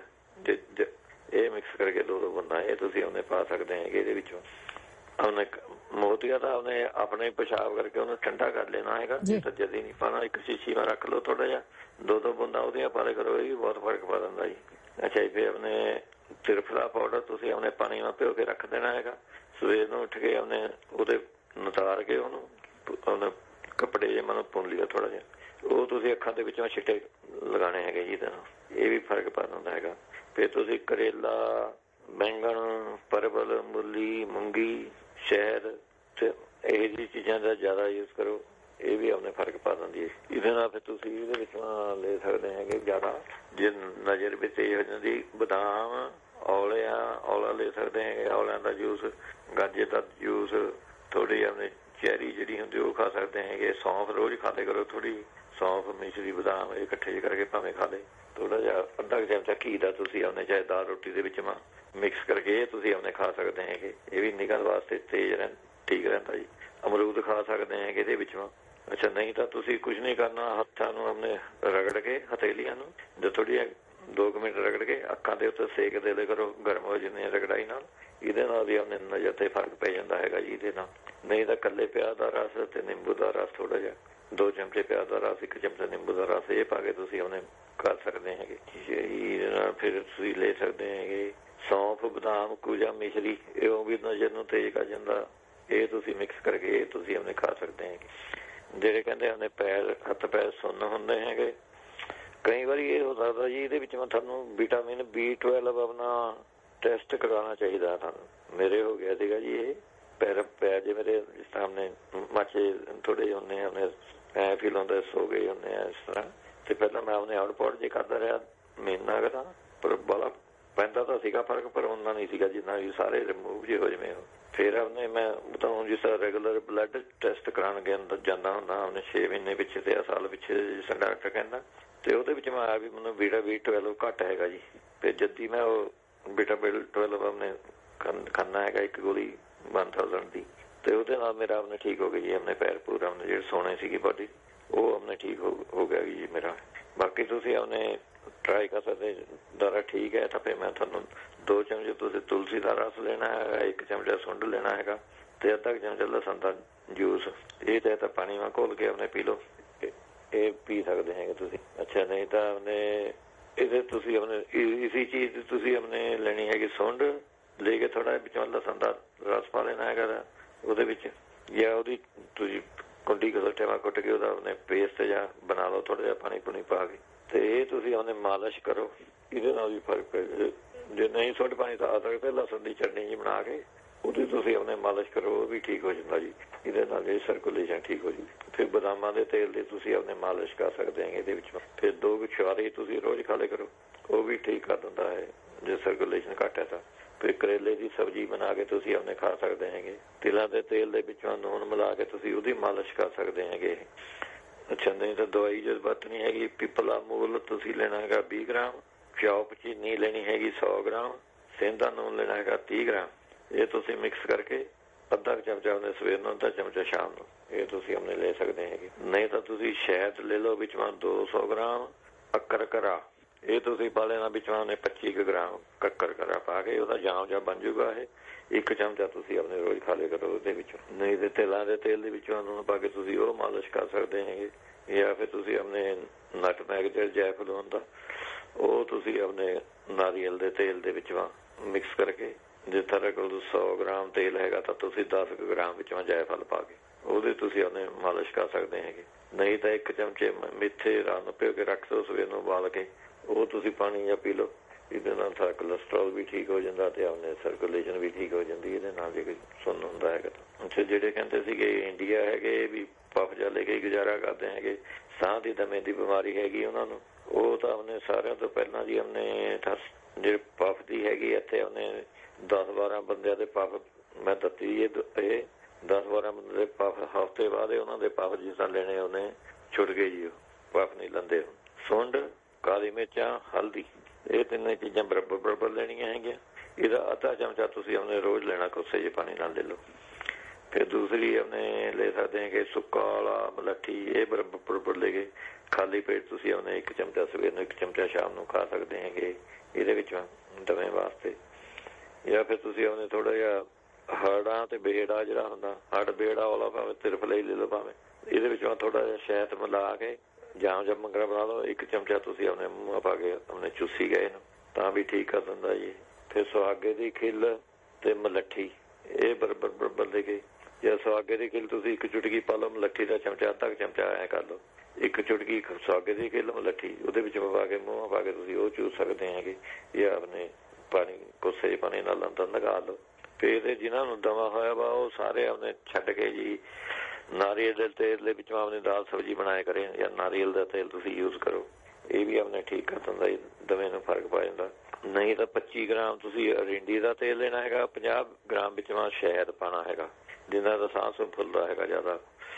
ਇਹ ਮਿਕਸ ਕਰਕੇ ਦੋ ਦੋ ਬੰਦਾ ਇਹ ਤੁਸੀਂ ਉਹਨੇ ਪਾ ਸਕਦੇ ਹੈਗੇ ਇਹਦੇ ਵਿੱਚੋਂ। ਉਹਨੇ ਮੋਤੀਆ ਦਾ ਉਹਨੇ ਆਪਣੇ ਪਿਸ਼ਾਬ ਕਰਕੇ ਉਹਨੂੰ ਠੰਡਾ ਕਰ ਲੈਣਾ ਹੈਗਾ, ਤਾਂ ਜਦੀ ਨਹੀਂ ਪਾਣਾ। ਇੱਕ ਸ਼ੀਸ਼ੀ ਮੈਂ ਰੱਖ ਲਓ ਥੋੜਾ ਜਿਹਾ, ਦੋ ਦੋ ਬੂੰਦਾਂ ਉਹਦੀਆਂ ਪਾ ਲਿਆ ਕਰੋ, ਇਹ ਵੀ ਬਹੁਤ ਫਰਕ ਪਾ ਦਿੰਦਾ ਜੀ। ਅੱਛਾ ਜੀ, ਫਿਰ ਆਪਣੇ ਤਿਰਫਲਾ ਪਾਊਡਰ ਤੁਸੀਂ ਆਪਣੇ ਪਾਣੀ ਨਾਲ ਭਿਓ ਕੇ ਰੱਖ ਦੇਣਾ ਹੈਗਾ। ਸਵੇਰ ਨੂੰ ਉੱਠ ਕੇ ਉਹਨੇ ਉਹਦੇ ਨਤਾਰ ਕੇ ਉਹਨੂੰ ਉਹਨੇ ਕੱਪੜੇ ਜੇ ਮਨ ਪੁੰਨ ਲਿਆ ਥੋੜਾ ਜਿਹਾ, ਉਹ ਤੁਸੀਂ ਅੱਖਾਂ ਦੇ ਵਿੱਚੋਂ ਛਿੱਟੇ ਲਗਾਉਣੇ ਹੈਗੇ ਜੀ ਇਹਦੇ ਨਾਲ, ਇਹ ਵੀ ਫਰਕ ਪਾ ਦਿੰਦਾ ਹੈਗਾ। ਫਿਰ ਤੁਸੀਂ ਕਰੇਲਾ, ਬੈਂਗਣ, ਪਰਵਲ, ਮੂਲੀ, ਮੂੰਗੀ, ਸ਼ਹਿਦ ਤੇ ਇਹ ਜਿਹੀ ਚੀਜ਼ਾਂ ਦਾ ਜ਼ਿਆਦਾ ਯੂਜ਼ ਕਰੋ, ਇਹ ਵੀ ਆਪਣੇ ਫਰਕ ਪਾ ਦਿੰਦੀ ਹੈ। ਇਹਦੇ ਨਾਲ ਫਿਰ ਤੁਸੀਂ ਇਹਦੇ ਵਿੱਚ ਲੈ ਸਕਦੇ ਹੈਗੇ ਜ਼ਿਆਦਾ, ਜੇ ਨਜ਼ਰ ਵੀ ਤੇਜ਼ ਹੋ ਜਾਂਦੀ, ਬਦਾਮ ਔਲੇ ਆ ਔਲਾ ਲੈ ਸਕਦੇ ਹੈਗੇ, ਔਲਿਆਂ ਦਾ ਜੂਸ, ਗਾਜੇ ਦਾ ਜੂਸ, ਥੋੜੀ ਆਪਣੇ ਚੈਰੀ ਜਿਹੜੀ ਹੁੰਦੀ ਉਹ ਖਾ ਸਕਦੇ ਹੈਗੇ। ਸੌਂਫ ਰੋਜ਼ ਖਾਦੇ ਕਰੋ, ਥੋੜੀ ਸੌਂਫ, ਮਿਸ਼ਰੀ, ਬਦਾਮ ਇਹ ਇਕੱਠੇ ਜਿਹੇ ਕਰਕੇ ਭਾਵੇਂ ਖਾ ਲੇ। ਥੋੜਾ ਜਿਹਾ ਅੱਧਾ ਕੁ ਚਮਚਾ ਘੀ ਦਾ ਤੁਸੀਂ ਆਪਣੇ ਚਾਹੇ ਦਾਲ ਰੋਟੀ ਦੇ ਵਿੱਚ ਮਿਕਸ ਕਰਕੇ ਇਹ ਤੁਸੀਂ ਆਪਣੇ ਖਾ ਸਕਦੇ ਹੈਗੇ। ਇਹ ਵੀ ਨਿਗਾਹ ਵਾਸਤੇ ਤੇਜ਼ ਰਹਿ ਠੀਕ ਰਹਿੰਦਾ ਜੀ। ਅਮਰੂਦ ਖਾ ਸਕਦੇ ਹੈਗੇ ਇਹਦੇ ਵਿੱਚੋਂ। ਅੱਛਾ, ਨਹੀਂ ਤਾਂ ਤੁਸੀਂ ਕੁਝ ਨਹੀਂ ਕਰਨਾ, ਹੱਥਾਂ ਨੂੰ ਆਪਣੇ ਰਗੜ ਕੇ ਹਥੇਲੀਆਂ ਨੂੰ ਜੋ ਥੋੜੀ ਦੋ ਕੁ ਮਿੰਟ ਰਗੜ ਕੇ ਅੱਖਾਂ ਦੇ ਉੱਤੇ ਸੇਕ ਦੇ ਦੇ ਕਰੋ, ਗਰਮ ਹੋ ਜਾਂਦੇ ਰਗੜਾਈ ਨਾਲ। ਇਹਦੇ ਨਾਲ ਵੀ ਆਪਣੇ ਨਜ਼ਰ ਤੇ ਫਰਕ ਪੈ ਜਾਂਦਾ ਹੈਗਾ ਜੀ ਇਹਦੇ ਨਾਲ। ਨਹੀਂ ਤਾਂ ਇਕੱਲੇ ਪਿਆਜ਼ ਦਾ ਰਸ ਤੇ ਨਿੰਬੂ ਦਾ ਰਸ, ਥੋੜਾ ਜਿਹਾ ਦੋ ਚਮਚੇ ਪਿਆਜ਼ ਦਾ ਰਸ, ਇੱਕ ਚਮਚਾ ਨਿੰਬੂ ਦਾ ਰਸ, ਇਹ ਪਾ ਕੇ ਤੁਸੀਂ ਆਪਣੇ ਕਰ ਸਕਦੇ ਹੈਗੇ। ਇਹਦੇ ਨਾਲ ਫਿਰ ਤੁਸੀਂ ਲੈ ਸਕਦੇ ਹੈਗੇ ਸੌਂਫ, ਬਦਾਮ, ਕੁਜਾ, ਮਿਸ਼ਰੀ, ਇਹ ਵੀ ਨਜ਼ਰ ਨੂੰ ਤੇਜ਼ ਕਰ ਜਾਂਦਾ। ਇਹ ਤੁਸੀਂ ਮਿਕਸ ਕਰਕੇ ਇਹ ਤੁਸੀਂ ਆਪਣੇ ਖਾ ਸਕਦੇ ਹੈਗੇ। ਜਿਹੜੇ ਕਹਿੰਦੇ ਆਪਣੇ ਪੈਰ ਹੱਥ ਪੈਰ ਸੁੰਨ ਹੁੰਦੇ ਹੈਗੇ, ਕਈ ਵਾਰੀ ਇਹ ਹੋ ਸਕਦਾ ਜੀ ਇਹਦੇ ਵਿੱਚ ਮੈਂ ਤੁਹਾਨੂੰ ਵਿਟਾਮਿਨ ਬੀ ਟਵੈਲਵ ਆਪਣਾ ਟੈਸਟ ਕਰਵਾਉਣਾ ਚਾਹੀਦਾ ਤੁਹਾਨੂੰ। ਮੇਰੇ ਹੋ ਗਿਆ ਸੀਗਾ ਜੀ ਇਹ ਪੈਰ ਪੈਰ ਜੇ ਮੇਰੇ ਜਿਸ ਤਰ੍ਹਾਂ ਆਪਣੇ ਮਾਚੇ ਥੋੜੇ ਜਿਹੇ ਹੁੰਦੇ ਆਪਣੇ ਐ ਫੀਲ ਹੁੰਦਾ ਸੋ ਗਏ ਹੁੰਦੇ ਆ ਇਸ ਤਰ੍ਹਾਂ। ਤੇ ਪਹਿਲਾਂ ਮੈਂ ਆਪਣੇ ਆਊਟਪੁੱਟ ਜੇ ਕਰਦਾ ਰਿਹਾ ਮਹੀਨਾ ਕੁ ਤਾਂ, ਪਰ ਬੜਾ ਪੈਂਦਾ ਤਾਂ ਸੀਗਾ ਫਰਕ, ਪਰ ਉਹਨਾਂ ਨਹੀਂ ਸੀਗਾ ਜਿੰਨਾ ਵੀ ਸਾਰੇ ਰਿਮੂਵ ਜੇ ਹੋ ਜਿਵੇਂ। ਫਿਰ ਆਪਣੇ ਮੈਂ ਬਤਾਉਂ ਜਿਸ ਤਰ੍ਹਾਂ ਰੈਗੂਲਰ ਬਲੱਡ ਟੈਸਟ ਕਰਾਉਣ ਗਿਆ ਜਾਂਦਾ ਹੁੰਦਾ ਆਪਣੇ ਛੇ ਮਹੀਨੇ ਪਿੱਛੇ ਤੇ ਸਾਲ ਪਿੱਛੇ ਜਿਸ ਤਰ੍ਹਾਂ ਡਾਕਟਰ ਕਹਿੰਦਾ, ਤੇ ਉਹਦੇ ਵਿੱਚ ਮੈਂ ਆਇਆ ਵੀ ਮੈਨੂੰ ਬੀਟਾ ਬੀ ਟਵੈਲਵ ਘੱਟ ਹੈਗਾ ਜੀ। ਤੇ ਜੱਦੀ ਮੈਂ ਉਹ ਬੀਟਾ ਬੀ ਟਵੈਲਵ ਆਪਣੇ ਖਾਨਾ ਹੈਗਾ ਇੱਕ ਗੋਲੀ ਵਨ ਥਾਊਜੈਂਡ ਦੀ, ਤੇ ਉਹਦੇ ਨਾਲ ਮੇਰਾ ਆਪਣੇ ਠੀਕ ਹੋ ਗਈ ਜੀ। ਆਪਣੇ ਪੈਰ ਪੂਰਾ ਆਪਣੇ ਜਿਹੜੇ ਸੋਹਣੇ ਸੀਗੀ ਬਾਡੀ ਉਹ ਆਪਣੇ ਠੀਕ ਹੋ ਗਿਆ ਜੀ ਮੇਰਾ। ਬਾਕੀ ਤੁਸੀਂ ਆਪਣੇ ਟਰਾਈ ਕਰ ਸਕਦੇ। ਦਾਰਾ ਠੀਕ ਹੈ ਤਾਂ ਫਿਰ ਮੈਂ ਤੁਹਾਨੂੰ ਦੋ ਚਮਚੇ ਤੁਸੀਂ ਤੁਲਸੀ ਦਾ ਰਸ ਲੈਣਾ ਹੈਗਾ, ਇੱਕ ਚਮਚਾ ਸੁੰਡ ਲੈਣਾ ਹੈਗਾ, ਤੇ ਅੱਧਾ ਚਮਚਾ ਲਸਣ ਦਾ ਜੂਸ। ਇਹ ਚਾਹੇ ਤਾਂ ਪਾਣੀ ਨਾਲ ਘੋਲ ਕੇ ਆਪਣੇ ਪੀ ਲਓ, ਇਹ ਪੀ ਸਕਦੇ ਹੈਗੇ ਤੁਸੀਂ। ਅੱਛਾ, ਨਹੀਂ ਤਾਂ ਆਪਣੇ ਇਹਦੇ ਤੁਸੀਂ ਆਪਣੇ ਇਸੀ ਚੀਜ਼ ਤੁਸੀਂ ਆਪਣੇ ਲੈਣੀ ਹੈਗੀ ਸੁੰਡ ਲੈ ਕੇ ਥੋੜਾ ਵਿੱਚੋਂ ਲਸਣ ਦਾ ਰਸ ਪਾ ਲੈਣਾ ਹੈਗਾ ਉਹਦੇ ਵਿੱਚ, ਜਾਂ ਉਹਦੀ ਤੁਸੀਂ ਕੁੰਡੀ ਘੋਟਾ ਕੁੱਟ ਕੇ ਉਹਦਾ ਆਪਣੇ ਪੇਸਟ ਜਾਂ ਬਣਾ ਲਓ ਥੋੜਾ ਜਿਹਾ ਪਾਣੀ ਪੂਣੀ ਪਾ ਕੇ, ਤੇ ਇਹ ਤੁਸੀਂ ਆਪਣੇ ਮਾਲਿਸ਼ ਕਰੋ, ਇਹਦੇ ਨਾਲ ਵੀ ਫਰਕ ਪੈ ਜਾਵੇ। ਜੇ ਨਹੀਂ ਸੁੰਡ ਪਾਣੀ ਤਾਂ ਆ ਸਕਦੇ ਲਸਣ ਦੀ ਚਟਨੀ ਜੀ ਬਣਾ ਕੇ ਉਹਦੀ ਤੁਸੀਂ ਆਪਣੇ ਮਾਲਿਸ਼ ਕਰੋ, ਉਹ ਵੀ ਠੀਕ ਹੋ ਜਾਂਦਾ ਜੀ। ਇਹਦੇ ਨਾਲ ਜਿਹੜੀ ਸਰਕੂਲੇਸ਼ਨ ਠੀਕ ਹੋ ਜੀ। ਫਿਰ ਬਦਾਮਾਂ ਦੇ ਤੇਲ ਦੀ ਤੁਸੀਂ ਆਪਣੇ ਮਾਲਿਸ਼ ਕਰ ਸਕਦੇ ਹੈਗੇ ਇਹਦੇ ਵਿੱਚ। ਫਿਰ ਦੋ ਕੁ ਛੁਹਾਰੇ ਤੁਸੀਂ ਰੋਜ਼ ਖਾ ਲਿਆ ਕਰੋ, ਉਹ ਵੀ ਠੀਕ ਕਰ ਦਿੰਦਾ ਹੈ ਜੇ ਸਰਕੂਲੇਸ਼ਨ ਘੱਟ ਹੈ ਤਾਂ। ਫਿਰ ਕਰੇਲੇ ਦੀ ਸਬਜ਼ੀ ਬਣਾ ਕੇ ਤੁਸੀਂ ਆਪਣੇ ਖਾ ਸਕਦੇ ਹੈਗੇ। ਤਿਲਾਂ ਦੇ ਤੇਲ ਦੇ ਵਿੱਚੋਂ ਨੂਣ ਮਿਲਾ ਕੇ ਤੁਸੀਂ ਉਹਦੀ ਮਾਲਿਸ਼ ਕਰ ਸਕਦੇ ਹੈਗੇ। ਅੱਛਾ, ਨਹੀਂ ਤਾਂ ਦਵਾਈ ਜਦ ਵਰਤਣੀ ਹੈਗੀ ਪਿਪਲਾ ਮੂਲ ਤੁਸੀਂ ਲੈਣਾ ਹੈਗਾ ਵੀਹ ਗ੍ਰਾਮ, ਚੌਪ ਚੀਨੀ ਲੈਣੀ ਹੈਗੀ ਸੌ ਗ੍ਰਾਮ, ਸੇਂਦਾ ਨੂਣ ਲੈਣਾ ਹੈਗਾ ਤੀਹ ਗ੍ਰਾਮ। ਇਹ ਤੁਸੀਂ ਮਿਕਸ ਕਰਕੇ ਅੱਧਾ ਚਮਚਾ ਆਪਣੇ ਸਵੇਰ ਨੂੰ, ਅੱਧਾ ਚਮਚਾ ਸ਼ਾਮ ਨੂੰ, ਇਹ ਤੁਸੀਂ ਆਪਣੇ ਲੈ ਸਕਦੇ ਹੈਗੇ। ਨਹੀਂ ਤਾਂ ਤੁਸੀਂ ਸ਼ਹਿਦ ਲੈ ਲਓ ਵਿੱਚੋਂ ਦੋ ਸੌ ਗ੍ਰਾਮ, ਅੱਕਰ ਕਰਾ ਇਹ ਤੁਸੀਂ ਪਾ ਲੈਣਾ ਵਿੱਚੋਂ ਨੇ ਪੱਚੀ ਕੁ ਗ੍ਰਾਮ ਕੱਕਰ ਕਰਾ ਪਾ ਕੇ ਉਹਦਾ ਜਾਮ ਜਾ ਬਣ ਜੂਗਾ। ਇਹ ਇੱਕ ਚਮਚਾ ਤੁਸੀਂ ਆਪਣੇ ਰੋਜ਼ ਖਾ ਲਿਆ ਕਰੋ ਉਹਦੇ ਵਿੱਚੋਂ। ਨਹੀਂ ਤੇ ਤਿਲਾਂ ਦੇ ਤੇਲ ਦੇ ਵਿੱਚੋਂ ਨੂਣ ਪਾ ਕੇ ਤੁਸੀਂ ਉਹ ਮਾਲਿਸ਼ ਕਰ ਸਕਦੇ ਹੈਗੇ। ਜਾਂ ਫਿਰ ਤੁਸੀਂ ਆਪਣੇ ਨਟਮੈਗ ਜਿਹੜਾ ਜੈਫਲ ਹੁੰਦਾ ਉਹ ਤੁਸੀਂ ਆਪਣੇ ਨਾਰੀਅਲ ਦੇ ਤੇਲ ਦੇ ਵਿੱਚ ਮਿਕਸ ਕਰਕੇ, ਜੇ ਤੁਹਾਡੇ ਕੋਲ ਸੌ ਗ੍ਰਾਮ ਤੇਲ ਹੈਗਾ ਤਾਂ ਤੁਸੀਂ ਦਸ ਗ੍ਰਾਮ ਵਿੱਚੋਂ ਜੈਫਲ ਪਾ ਕੇ ਉਹਦੇ ਤੁਸੀਂ ਆਪਣੇ ਮਾਲਿਸ਼ ਕਰ ਸਕਦੇ ਹੈਗੇ। ਨਹੀਂ ਤਾਂ ਇੱਕ ਚਮਚੇ ਮਿੱਠੇ ਰਾਤ ਨੂੰ ਭਿਓ ਕੇ ਰੱਖ ਦਿਓ, ਸਵੇਰ ਨੂੰ ਉਬਾਲ ਕੇ ਉਹ ਤੁਸੀਂ ਪਾਣੀ ਜਾਂ ਪੀ ਲਓ। ਇਹਦੇ ਨਾਲ ਸਾਡਾ ਕੋਲੈਸਟਰੋਲ ਵੀ ਠੀਕ ਹੋ ਜਾਂਦਾ ਤੇ ਆਪਣੇ ਸਰਕੂਲੇਸ਼ਨ ਵੀ ਠੀਕ ਹੋ ਜਾਂਦੀ ਇਹਦੇ ਨਾਲ, ਜੇ ਕੋਈ ਸੁੰਨ ਹੁੰਦਾ ਹੈਗਾ ਤਾਂ। ਅੱਛਾ, ਜਿਹੜੇ ਕਹਿੰਦੇ ਸੀਗੇ ਇੰਡੀਆ ਹੈਗੇ ਵੀ ਪਫ ਜਾ ਲੈ ਕੇ ਗੁਜ਼ਾਰਾ ਕਰਦੇ ਹੈਗੇ, ਸਾਹ ਦੀ ਦਮੇ ਦੀ ਬਿਮਾਰੀ ਹੈਗੀ ਉਹਨਾਂ ਨੂੰ, ਉਹ ਤਾਂ ਆਪਣੇ ਸਾਰਿਆਂ ਤੋਂ ਪਹਿਲਾਂ ਜੀ ਆਪਣੇ ਜਿਹੜੇ ਪਫ ਦੀ ਹੈਗੀ ਇੱਥੇ ਉਹਨੇ ਦਸ ਬਾਰਾਂ ਬੰਦਿਆਂ ਦੇ ਪਫ ਮੈਂ ਦਿੱਤੀ। ਇਹ ਦਸ ਬਾਰਾਂ ਬੰਦੇ ਦੇ ਪਫ ਹਫ਼ਤੇ ਬਾਅਦ ਉਹਨਾਂ ਦੇ ਪਫ ਜਿਸ ਤਰ੍ਹਾਂ ਲੈਣੇ ਉਹਨੇ ਛੁੱਟ ਗਏ ਜੀ, ਉਹ ਪਫ ਨਹੀਂ ਲੈਂਦੇ। ਸੁੰਡ, ਕਾਲੀ ਮਿਰਚਾਂ, ਹਲਦੀ, ਇਹ ਤਿੰਨੇ ਚੀਜ਼ਾਂ ਬਰਾਬਰ ਬਰਾਬਰ ਲੈਣੀਆਂ ਹੈਗੀਆਂ। ਇਹਦਾ ਅੱਧਾ ਚਮਚਾ ਤੁਸੀਂ ਆਪਣੇ ਰੋਜ਼ ਲੈਣਾ, ਕੋਸੇ ਜਿਹੇ ਪਾਣੀ ਨਾਲ ਲੈ ਲਓ। ਫਿਰ ਦੂਸਰੀ ਆਪਣੇ ਲੈ ਸਕਦੇ ਹੈਗੇ ਸੁੱਕਾ ਵਾਲਾ ਮਲੱਠੀ, ਇਹ ਬਰਾਬਰ ਬਰਾਬਰ ਲੈ ਕੇ ਖਾਲੀ ਪੇਟ ਤੁਸੀਂ ਆਪਣੇ ਇੱਕ ਚਮਚਾ ਸਵੇਰ ਨੂੰ, ਇੱਕ ਚਮਚਾ ਸ਼ਾਮ ਨੂੰ ਖਾ ਸਕਦੇ ਹੈਗੇ ਇਹਦੇ ਵਿੱਚੋਂ ਦਮੇ ਵਾਸਤੇ। ਜਾਂ ਫਿਰ ਤੁਸੀਂ ਆਪਣੇ ਥੋੜਾ ਜਿਹਾ ਹੜਾਂ ਤੇ ਬੇੜਾ ਜਿਹੜਾ ਹੁੰਦਾ, ਹੜ ਬੇੜਾ ਵਾਲਾ ਭਾਵੇਂ ਤਿਰਫਲੇ ਲੈ ਲਓ, ਭਾਵੇਂ ਇਹਦੇ ਵਿੱਚੋਂ ਥੋੜਾ ਜਿਹਾ ਸ਼ਹਿਦ ਮਿਲਾ ਕੇ ਜਾਮ ਜਾਂ ਮੰਗਰਾ ਬਣਾ ਲਓ, ਇੱਕ ਚਮਚਾ ਤੁਸੀਂ ਆਪਣੇ ਮੂੰਹ ਪਾ ਕੇ ਆਪਣੇ ਚੂਸੀ ਗਏ ਨੂੰ ਤਾਂ ਵੀ ਠੀਕ ਕਰ ਦਿੰਦਾ ਜੀ। ਫਿਰ ਸੁਹਾਗੇ ਦੀ ਖਿੱਲ ਤੇ ਮਲੱਠੀ ਇਹ ਬਰਾਬਰ ਬਰਾਬਰ ਲੈ ਕੇ, ਜਾਂ ਸੁਹਾਗੇ ਦੀ ਖਿੱਲ ਤੁਸੀਂ ਇੱਕ ਚੁਟਕੀ ਪਾ ਲਓ, ਮਲੱਠੀ ਦਾ ਚਮਚਾ ਅੱਧਾ ਚਮਚਾ ਐ ਕਰ ਲਓ, ਇੱਕ ਚੁਟਕੀ ਸੁਹਾਗੇ ਦੀ ਖਿੱਲ ਮਲੱਠੀ ਉਹਦੇ ਵਿੱਚ ਪਾ ਕੇ ਮੂੰਹ ਪਾ ਕੇ ਤੁਸੀਂ ਉਹ ਚੂਸ ਸਕਦੇ ਹੈਗੇ। ਜਾਂ ਆਪਣੇ ਪਾਣੀ ਕੋਸੇ ਪਾਣੀ ਨਾਲ ਅੰਦਰ ਲਗਾ ਲਓ। ਫਿਰ ਜਿਹਨਾਂ ਨੂੰ ਦਮਾ ਹੋਇਆ ਵਾ ਉਹ ਸਾਰੇ ਆਪਣੇ ਛੱਡ ਕੇ ਜੀ ਨਾਰੀਅਲ ਦੇ ਤੇਲ ਦੇ ਵਿੱਚੋਂ ਆਪਣੀ ਦਾਲ ਸਬਜ਼ੀ ਬਣਾਇਆ ਕਰੇ, ਜਾਂ ਨਾਰੀਅਲ ਦਾ ਤੇਲ ਤੁਸੀਂ ਯੂਜ਼ ਕਰੋ, ਇਹ ਵੀ ਆਪਣੇ ਠੀਕ ਕਰ ਦਿੰਦਾ ਜੀ, ਦਮੇ ਨੂੰ ਫਰਕ ਪਾ ਜਾਂਦਾ। ਨਹੀਂ ਤਾਂ ਪੱਚੀ ਗ੍ਰਾਮ ਤੁਸੀਂ ਅਰਿੰਡੀ ਦਾ ਤੇਲ ਲੈਣਾ ਹੈਗਾ, ਪੰਜਾਹ ਗ੍ਰਾਮ ਵਿੱਚ ਸ਼ਹਿਦ ਪਾਉਣਾ ਹੈਗਾ, ਜਿੰਨਾ ਦਾ ਸਾਹ ਸੁ ਫੁੱਲਦਾ ਹੈਗਾ ਜ਼ਿਆਦਾ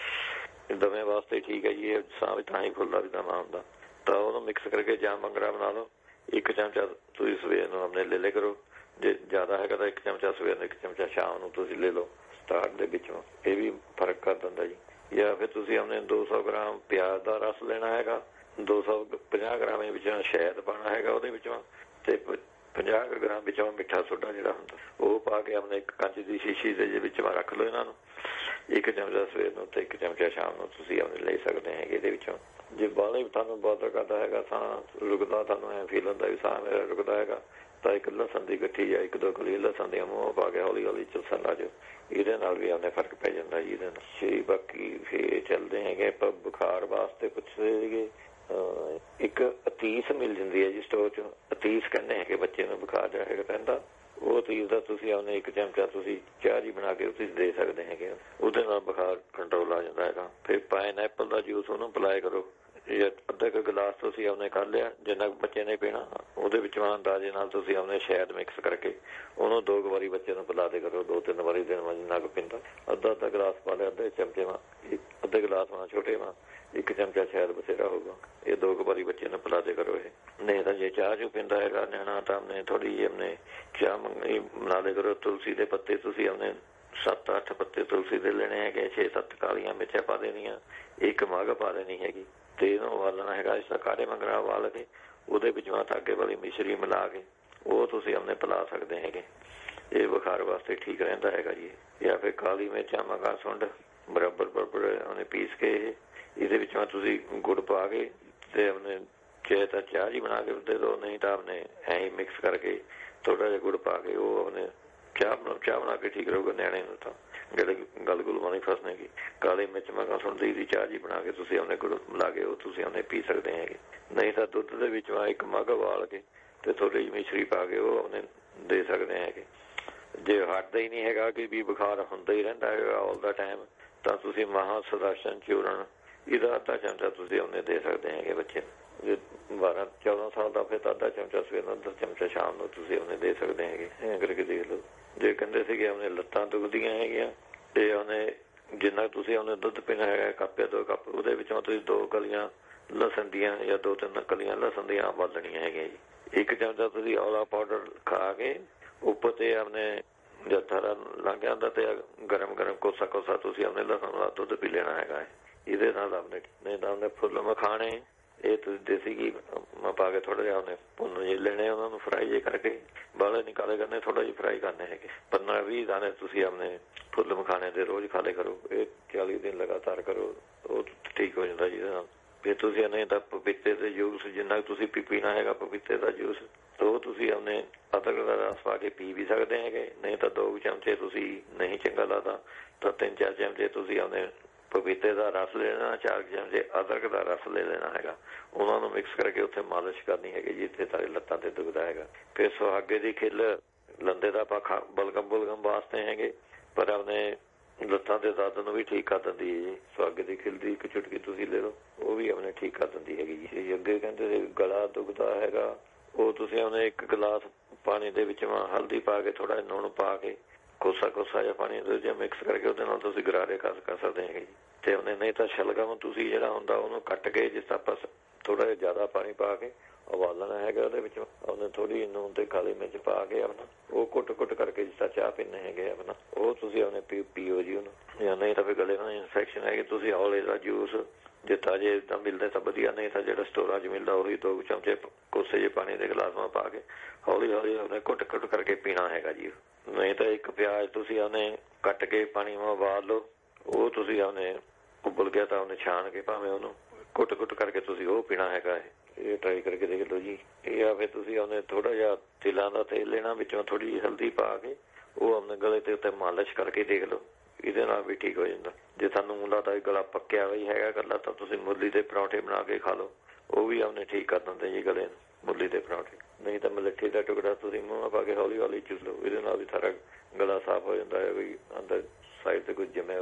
ਦਮੇ ਵਾਸਤੇ ਠੀਕ ਹੈ ਜੀ। ਇਹ ਸਾਹ ਵੀ ਤਾਂ ਹੀ ਫੁੱਲਦਾ ਵੀ ਦਮਾ ਹੁੰਦਾ, ਤਾਂ ਉਹਨੂੰ ਮਿਕਸ ਕਰਕੇ ਜਾਂ ਮੰਗਰਾ ਬਣਾ ਲਓ। ਇੱਕ ਚਮਚਾ ਤੁਸੀਂ ਸਵੇਰ ਨੂੰ ਆਪਣੇ ਲੈ ਲਿਆ ਕਰੋ, ਜੇ ਜ਼ਿਆਦਾ ਹੈਗਾ ਤਾਂ ਇੱਕ ਚਮਚਾ ਸਵੇਰ ਨੂੰ, ਇੱਕ ਚਮਚਾ ਸ਼ਾਮ ਨੂੰ ਤੁਸੀਂ ਲੈ ਲਓ ਸਟਾਰਟ ਦੇ ਵਿੱਚੋਂ, ਇਹ ਵੀ ਫਰਕ ਕਰ ਦਿੰਦਾ ਜੀ। ਜਾਂ ਫਿਰ ਤੁਸੀਂ ਆਪਣੇ ਦੋ ਸੌ ਗ੍ਰਾਮ ਪਿਆਜ਼ ਦਾ ਰਸ ਲੈਣਾ ਹੈਗਾ, ਦੋ ਸੌ ਪੰਜਾਹ ਗ੍ਰਾਮ ਵਿੱਚੋਂ ਸ਼ਹਿਦ ਪਾਉਣਾ ਹੈਗਾ ਉਹਦੇ ਵਿੱਚੋਂ, ਤੇ ਪੰਜਾਹ ਗ੍ਰਾਮ ਵਿੱਚੋਂ ਮਿੱਠਾ ਸੋਡਾ ਜਿਹੜਾ ਹੁੰਦਾ ਉਹ ਪਾ ਕੇ ਆਪਣੇ ਇੱਕ ਕੱਚ ਦੀ ਸ਼ੀਸ਼ੀ ਦੇ ਵਿੱਚ ਰੱਖ ਲਓ ਇਹਨਾਂ ਨੂੰ। ਇੱਕ ਚਮਚਾ ਸਵੇਰ ਨੂੰ ਤੇ ਇੱਕ ਚਮਚਾ ਸ਼ਾਮ ਨੂੰ ਤੁਸੀਂ ਆਪਣੇ ਲੈ ਸਕਦੇ ਹੈਗੇ ਇਹਦੇ ਵਿੱਚੋਂ। ਜੇ ਬਾਹਲੇ ਤੁਹਾਨੂੰ ਬੋਦਰ ਕਰਦਾ ਹੈਗਾ, ਸਾਹ ਰੁਕਦਾ, ਤੁਹਾਨੂੰ ਐਂ ਫੀਲ ਹੁੰਦਾ ਵੀ ਸਾਹ ਮੇਰਾ ਰੁਕਦਾ ਹੈਗਾ, ਤਾਂ ਇੱਕ ਲਸਣ ਦੀ ਗੱਠੀ ਜਾਂ ਇੱਕ ਦੋ ਕਲੀ ਲਸਣ ਦੀਆਂ ਮੂੰਹ ਪਾ ਕੇ ਹੌਲੀ ਹੌਲੀ ਚਲਸਣ ਲਾ ਜਾਓ, ਇਹਦੇ ਨਾਲ ਵੀ ਆਪਣੇ ਫਰਕ ਪੈ ਜਾਂਦਾ ਜੀ ਇਹਦੇ ਨਾਲ। ਸ਼੍ਰੀ ਬਾਕੀ ਫੇਰ ਚੱਲਦੇ ਹੈਗੇ ਆਪਾਂ ਬੁਖਾਰ ਵਾਸਤੇ ਪੁੱਛਦੇ ਸੀਗੇ। ਇੱਕ ਅਤੀਸ ਮਿਲ ਜਾਂਦੀ ਹੈ ਜੀ ਸਟੋਰ ਚ, ਅਤੀਸ ਕਹਿੰਦੇ ਹੈਗੇ ਬੱਚੇ ਨੂੰ ਬੁਖਾਰ ਜਿਹੜਾ ਹੈਗਾ ਰਹਿੰਦਾ, ਉਹ ਅਤੀਸ ਦਾ ਤੁਸੀਂ ਆਪਣੇ ਇੱਕ ਚਮਚਾ ਤੁਸੀਂ ਚਾਹ ਜੀ ਬਣਾ ਕੇ ਤੁਸੀਂ ਦੇ ਸਕਦੇ ਹੈਗੇ, ਉਹਦੇ ਨਾਲ ਬੁਖਾਰ ਕੰਟਰੋਲ ਆ ਜਾਂਦਾ ਹੈਗਾ। ਫਿਰ ਪਾਈਨ ਐਪਲ ਦਾ ਜੂਸ ਉਹਨੂੰ ਪਿਲਾਇਆ ਕਰੋ, ਅੱਧਾ ਕੁ ਗਲਾਸ ਤੁਸੀਂ ਆਪਣੇ ਕਰ ਲਿਆ, ਜਿੰਨਾ ਬੱਚੇ ਨੇ ਪੀਣਾ ਉਹਦੇ ਵਿੱਚ ਅੰਦਾਜ਼ੇ ਨਾਲ ਤੁਸੀਂ ਆਪਣੇ ਸ਼ਹਿਦ ਮਿਕਸ ਕਰਕੇ ਉਹਨੂੰ ਦੋ ਕੁ ਵਾਰੀ ਬੱਚੇ ਨੂੰ ਪਿਲਾ ਦੇ ਕਰੋ, ਦੋ ਤਿੰਨ ਵਾਰੀ ਦਿਨ ਵਿੱਚ ਜਿੰਨਾ ਕੁ ਪੀਂਦਾ। ਅੱਧਾ ਅੱਧਾ ਗਲਾਸ ਪਾ ਲਿਆ, ਅੱਧੇ ਚਮਚੇ ਵਾਂ ਅੱਧੇ ਗਲਾਸ ਵਾਂ ਛੋਟੇ ਵਾਂ ਇੱਕ ਚਮਚਾ ਸ਼ਹਿਦ ਬਥੇਰਾ ਹੋਊਗਾ, ਇਹ ਦੋ ਕੁ ਵਾਰੀ ਬੱਚੇ ਨੂੰ ਪਿਲਾ ਦੇ ਕਰੋ। ਇਹ ਨਹੀਂ ਤਾਂ ਜੇ ਚਾਹ ਚੂ ਪੀਂਦਾ ਹੈਗਾ ਨਿਆਣਾ ਤਾਂ ਆਪਣੇ ਥੋੜੀ ਜਿਹੀ ਆਪਣੇ ਚਾਹ ਮੰਗਣੀ ਬਣਾ ਦੇ ਕਰੋ। ਤੁਲਸੀ ਦੇ ਪੱਤੇ ਤੁਸੀਂ ਆਪਣੇ ਸੱਤ ਅੱਠ ਪੱਤੇ ਤੁਲਸੀ ਦੇ ਲੈਣੇ ਹੈਗੇ, ਛੇ ਸੱਤ ਕਾਲੀਆਂ ਮਿਰਚਾਂ ਪਾ ਦੇਣੀਆਂ, ਇੱਕ ਮੱਗ ਪਾ ਦੇਣੀ ਹੈਗੀ, ਤੇ ਇਹਨੂੰ ਉਬਾਲਣਾ ਹੈਗਾ। ਇਸ ਤਰ੍ਹਾਂ ਕਾਲੇ ਮੰਗਰਾ ਉਬਾਲ ਕੇ ਉਹਦੇ ਵਿੱਚੋਂ ਧਾਗੇ ਵਾਲੀ ਮਿਸ਼ਰੀ ਮਿਲਾ ਕੇ ਉਹ ਤੁਸੀਂ ਆਪਣੇ ਪਿਲਾ ਸਕਦੇ ਹੈਗੇ, ਇਹ ਬੁਖਾਰ ਵਾਸਤੇ ਠੀਕ ਰਹਿੰਦਾ ਹੈਗਾ ਜੀ। ਜਾਂ ਫਿਰ ਕਾਲੀ ਮਿਰਚਾਂ ਮਗਾ ਸੁੰਡ ਬਰਾਬਰ ਬਰਾਬਰ ਉਹਨੇ ਪੀਸ ਕੇ ਇਹਦੇ ਵਿੱਚੋਂ ਤੁਸੀਂ ਗੁੜ ਪਾ ਕੇ ਤੇ ਆਪਣੇ ਚਾਹੇ ਤਾਂ ਚਾਹ ਜੀ ਬਣਾ ਕੇ ਦੇ ਦਿਓ, ਨਹੀਂ ਤਾਂ ਆਪਣੇ ਐਂ ਹੀ ਮਿਕਸ ਕਰਕੇ ਥੋੜਾ ਜਿਹਾ ਗੁੜ ਪਾ ਕੇ ਉਹ ਆਪਣੇ ਚਾਹ ਬਣਾ ਚਾਹ ਬਣਾ ਕੇ ਠੀਕ ਰਹੂਗਾ ਨਿਆਣੇ ਨੂੰ, ਤਾਂ ਜਿਹੜੇ ਗਲ ਗੁਲ ਨਹੀਂ ਫਸਣੇਗੀ। ਕਾਲੀ ਮਿਰਚ ਮਗਾ ਸੁਣਦੀ ਦੀ ਚਾਹ ਜੀ ਬਣਾ ਕੇ ਤੁਸੀਂ ਆਪਣੇ ਗੁੜ ਮਿਲਾ ਕੇ ਉਹ ਤੁਸੀਂ ਆਪਣੇ ਪੀ ਸਕਦੇ ਹੈਗੇ। ਨਹੀਂ ਤਾਂ ਦੁੱਧ ਦੇ ਵਿੱਚ ਇੱਕ ਮੱਗ ਉਬਾਲ ਕੇ ਤੇ ਥੋੜੀ ਜਿਹੀ ਮਿਸ਼ਰੀ ਪਾ ਕੇ ਉਹ ਆਪਣੇ ਦੇ ਸਕਦੇ ਹੈਗੇ। ਜੇ ਹਟਦਾ ਹੀ ਨਹੀਂ ਹੈਗਾ ਕਿ ਵੀ ਬੁਖਾਰ ਹੁੰਦਾ ਹੀ ਰਹਿੰਦਾ ਹੈਗਾ ਆਲ ਦਾ ਟਾਈਮ, ਤਾਂ ਤੁਸੀਂ ਮਹਾ ਸੁਦਰਸ਼ਨ ਚੂਰਨ ਇਹਦਾ ਅੱਧਾ ਚਮਚਾ ਤੁਸੀਂ ਉਹਨੇ ਦੇ ਸਕਦੇ ਹੈਗੇ ਬੱਚੇ ਨੂੰ। ਜੇ ਬਾਰਾਂ ਚੌਦਾਂ ਸਾਲ ਦਾ ਫਿਰ ਤਾਂ ਅੱਧਾ ਚਮਚਾ ਸਵੇਰ ਨੂੰ, ਅੱਧਾ ਚਮਚਾ ਸ਼ਾਮ ਨੂੰ ਤੁਸੀਂ ਉਹਨੇ ਦੇ ਸਕਦੇ ਹੈਗੇ। ਐਂ ਕਰਕੇ ਦੇਖ ਲਓ। ਜੇ ਕਹਿੰਦੇ ਸੀਗੇ ਉਹਨੇ ਲੱਤਾਂ ਦੁਖਦੀਆਂ ਹੈਗੀਆਂ ਤੇ ਉਹਨੇ ਜਿੰਨਾ ਤੁਸੀਂ ਉਹਨੇ ਦੁੱਧ ਪੀਣਾ ਹੈਗਾ ਕੱਪ ਜਾਂ ਦੋ ਕੱਪ, ਉਹਦੇ ਵਿੱਚੋਂ ਤੁਸੀਂ ਦੋ ਕਲੀਆਂ ਲਸਣ ਦੀਆਂ ਜਾਂ ਦੋ ਤਿੰਨ ਕਲੀਆਂ ਲਸਣ ਦੀਆਂ ਉਬਾਲਣੀਆਂ ਹੈਗੀਆਂ ਜੀ। ਇੱਕ ਚਮਚਾ ਤੁਸੀਂ ਔਲਾ ਪਾਊਡਰ ਖਾ ਕੇ ਉੱਪਰ ਤੇ ਆਪਣੇ ਜਦ ਥਰਾ ਲੰਘ ਜਾਂਦਾ ਤੇ ਗਰਮ ਗਰਮ ਕੋਸਾ ਕੋਸਾ ਤੁਸੀਂ ਆਪਣੇ ਲਸਣ ਵਾਲਾ ਦੁੱਧ ਪੀ ਲੈਣਾ ਹੈਗਾ। ਇਹਦੇ ਨਾਲ ਆਪਣੇ ਨਹੀਂ ਤਾਂ ਉਹਨੇ ਫੁੱਲ ਮਖਾਣੇ ਇਹ ਤੁਸੀਂ ਦੇਸੀ ਘੀ ਪਾ ਕੇ ਥੋੜਾ ਜਿਹਾ ਉਹਨੇ ਭੁੰਨ ਜੇ ਲੈਣੇ, ਉਹਨਾਂ ਨੂੰ ਫਰਾਈ ਜੇ ਕਰਕੇ ਬਾਲੇ ਨਿਕਾਲੇ ਕਰਨੇ, ਥੋੜਾ ਜਿਹੀ ਫਰਾਈ ਕਰਨੇ ਹੈਗੇ। ਪੰਦਰਾਂ ਵੀਹ ਦਾਣੇ ਤੁਸੀਂ ਆਪਣੇ ਫੁੱਲ ਮਖਾਣੇ ਦੇ ਰੋਜ਼ ਖਾ ਲਿਆ ਕਰੋ, ਇਹ ਚਾਲੀ ਦਿਨ ਲਗਾਤਾਰ ਕਰੋ, ਉਹ ਠੀਕ ਹੋ ਜਾਂਦਾ ਜਿਹਦੇ ਨਾਲ। ਫਿਰ ਤੁਸੀਂ ਨਹੀਂ ਤਾਂ ਪਪੀਤੇ ਦੇ ਜੂਸ ਜਿੰਨਾ ਤੁਸੀਂ ਪੀ ਪੀਣਾ ਹੈਗਾ ਪਪੀਤੇ ਦਾ ਜੂਸ, ਉਹ ਤੁਸੀਂ ਆਪਣੇ ਅਦਰਕ ਦਾ ਰਸ ਪਾ ਕੇ ਪੀ ਵੀ ਸਕਦੇ ਹੈਗੇ। ਨਹੀਂ ਤਾਂ ਦੋ ਚਮਚੇ ਤੁਸੀਂ ਨਹੀਂ ਚੰਗਾ ਲੱਗਦਾ ਤਾਂ ਤਿੰਨ ਚਾਰ ਚਮਚੇ ਤੁਸੀਂ ਆਪਣੇ ਪਪੀਤੇ ਦਾ ਰਸ ਲੈ ਲੈਣਾ, ਚਾਰ ਚਮਚੇ ਅਦਰਕ ਦਾ ਰਸ ਲੈ ਲੈਣਾ ਹੈਗਾ, ਉਹਨਾਂ ਨੂੰ ਮਿਕਸ ਕਰਕੇ ਉੱਥੇ ਮਾਲਿਸ਼ ਕਰਨੀ ਹੈਗੀ ਜਿੱਥੇ ਤੁਹਾਡੇ ਲੱਤਾਂ ਤੇ ਦੁਖਦਾ ਹੈਗਾ। ਫਿਰ ਸੁਹਾਗੇ ਦੀ ਖਿੱਲ ਲੰਦੇ ਦਾ ਆਪਾਂ ਬਲਗਮ ਬੁਲਗਮ ਵਾਸਤੇ ਹੈਗੇ, ਪਰ ਆਪਣੇ ਲੱਤਾਂ ਦੇ ਦਰਦ ਨੂੰ ਵੀ ਠੀਕ ਕਰ ਦਿੰਦੀ ਹੈ ਜੀ। ਸੁਹਾਗੇ ਦੀ ਖਿੱਲ ਦੀ ਇੱਕ ਚੁਟਕੀ ਤੁਸੀਂ ਲੈ ਲਓ, ਉਹ ਵੀ ਆਪਣੇ ਠੀਕ ਕਰ ਦਿੰਦੀ ਹੈਗੀ ਜੀ। ਅੱਗੇ ਕਹਿੰਦੇ ਸੀ ਗਲਾ ਦੁਖਦਾ ਹੈਗਾ, ਉਹ ਤੁਸੀਂ ਉਹਨੇ ਇੱਕ ਗਲਾਸ ਪਾਣੀ ਦੇ ਵਿੱਚ ਹਲਦੀ ਪਾ ਕੇ ਥੋੜਾ ਜਿਹਾ ਲੂਣ ਪਾ ਕੇ ਕੋਸਾ ਕੋਸਾ ਜਿਹਾ ਪਾਣੀ ਦੇ ਮਿਕਸ ਕਰਕੇ ਉਹਦੇ ਨਾਲ ਤੁਸੀਂ ਗਰਾਰੇ ਕਰ ਕਰ ਸਕਦੇ ਹੈਗੇ ਜੀ। ਤੇ ਉਹਨੇ ਨਹੀਂ ਤਾਂ ਸ਼ਲਗਮ ਤੁਸੀਂ ਜਿਹੜਾ ਹੁੰਦਾ ਉਹਨੂੰ ਕੱਟ ਕੇ ਜਿਸ ਤਰ੍ਹਾਂ ਆਪਾਂ ਥੋੜਾ ਜਿਹਾ ਜ਼ਿਆਦਾ ਪਾਣੀ ਪਾ ਕੇ ਉਬਾਲਣਾ ਹੈਗਾ, ਉਹਦੇ ਵਿੱਚ ਉਹਨੇ ਥੋੜੀ ਨੂਨ ਤੇ ਕਾਲੀ ਮਿਰਚ ਪਾ ਕੇ ਆਪਣਾ ਉਹ ਕੁੱਟ ਕੁੱਟ ਕਰਕੇ ਜਿਸ ਤਰ੍ਹਾਂ ਚਾਹ ਪੀਂਦੇ ਹੈਗੇ ਆਪਣਾ, ਉਹ ਤੁਸੀਂ ਉਹਨੇ ਪੀ ਪੀਓ ਜੀ ਉਹਨੂੰ। ਜਾਂ ਨਹੀਂ ਤਾਂ ਫਿਰ ਗਲੇ ਨਾਲ ਇਨਫੈਕਸ਼ਨ ਹੈਗੀ, ਤੁਸੀਂ ਔਲੇ ਦਾ ਜੂਸ ਜੇ ਤਾਜ਼ੇ ਤਾਂ ਮਿਲਦਾ ਤਾਂ ਵਧੀਆ, ਨਹੀਂ ਤਾਂ ਜਿਹੜਾ ਸਟੋਰਾਂ 'ਚ ਮਿਲਦਾ ਉਹੀ ਦੋ ਚਮਚੇ ਕੋਸੇ ਜਿਹੇ ਪਾਣੀ ਦੇ ਗਲਾਸਾਂ ਪਾ ਕੇ ਹੌਲੀ ਹੌਲੀ ਉਹਨੇ ਘੁੱਟ ਘੁੱਟ ਕਰਕੇ ਪੀਣਾ ਹੈਗਾ ਜੀ। ਨਹੀਂ ਤਾਂ ਇੱਕ ਪਿਆਜ਼ ਤੁਸੀਂ ਉਹਨੇ ਕੱਟ ਕੇ ਪਾਣੀ ਵਿੱਚ ਉਬਾਲ ਲਓ, ਉਹ ਤੁਸੀਂ ਉਹਨੇ ਉਬਲ ਗਿਆ ਤਾਂ ਉਹਨੇ ਛਾਣ ਕੇ ਭਾਵੇਂ ਉਹਨੂੰ ਘੁੱਟ ਘੁੱਟ ਕਰਕੇ ਤੁਸੀਂ ਉਹ ਪੀਣਾ ਹੈਗਾ। ਇਹ ਟਰਾਈ ਕਰਕੇ ਦੇਖ ਲਓ ਜੀ। ਇਹ ਆ ਫਿਰ ਤੁਸੀਂ ਉਹਨੇ ਥੋੜਾ ਜਿਹਾ ਤਿਲਾਂ ਦਾ ਤੇਲ ਲੈਣਾ, ਵਿੱਚੋਂ ਥੋੜੀ ਜਿਹੀ ਹਲਦੀ ਪਾ ਕੇ ਉਹ ਆਪਣੇ ਗਲੇ ਤੇ ਉੱਤੇ ਮਾਲਿਸ਼ ਕਰਕੇ ਦੇਖ ਲਓ, ਇਹਦੇ ਨਾਲ ਵੀ ਠੀਕ ਹੋ ਜਾਂਦਾ। ਜੇ ਤੁਹਾਨੂੰ ਲੱਗਦਾ ਗਲਾ ਪੱਕਿਆ ਵੀ ਹੈਗਾ ਗੱਲਾਂ ਤਾਂ ਤੁਸੀਂ ਮੁਰਲੀ ਦੇ ਪਰੌਂਠੇ ਬਣਾ ਕੇ ਖਾ ਲਓ, ਉਹ ਵੀ ਉਹਨੇ ਠੀਕ ਕਰ ਦਿੰਦੇ ਜੀ ਗਲੇ ਨੂੰ, ਮੁਰਲੀ ਦੇ ਪਰੌਂਠੇ। ਨਹੀਂ ਤਾਂ ਮਲੱਠੀ ਦਾ ਟੁਕੜਾ ਤੁਸੀਂ ਮੂੰਹ ਪਾ ਕੇ ਹੌਲੀ ਹੌਲੀ ਚੁੱਸ ਲਓ, ਇਹਦੇ ਨਾਲ ਵੀ ਸਾਰਾ ਗਲਾ ਸਾਫ਼ ਹੋ ਜਾਂਦਾ ਹੈ। ਕੋਈ ਅੰਦਰ ਸਾਈਡ ਤੇ ਕੁਝ ਜਮਿਆ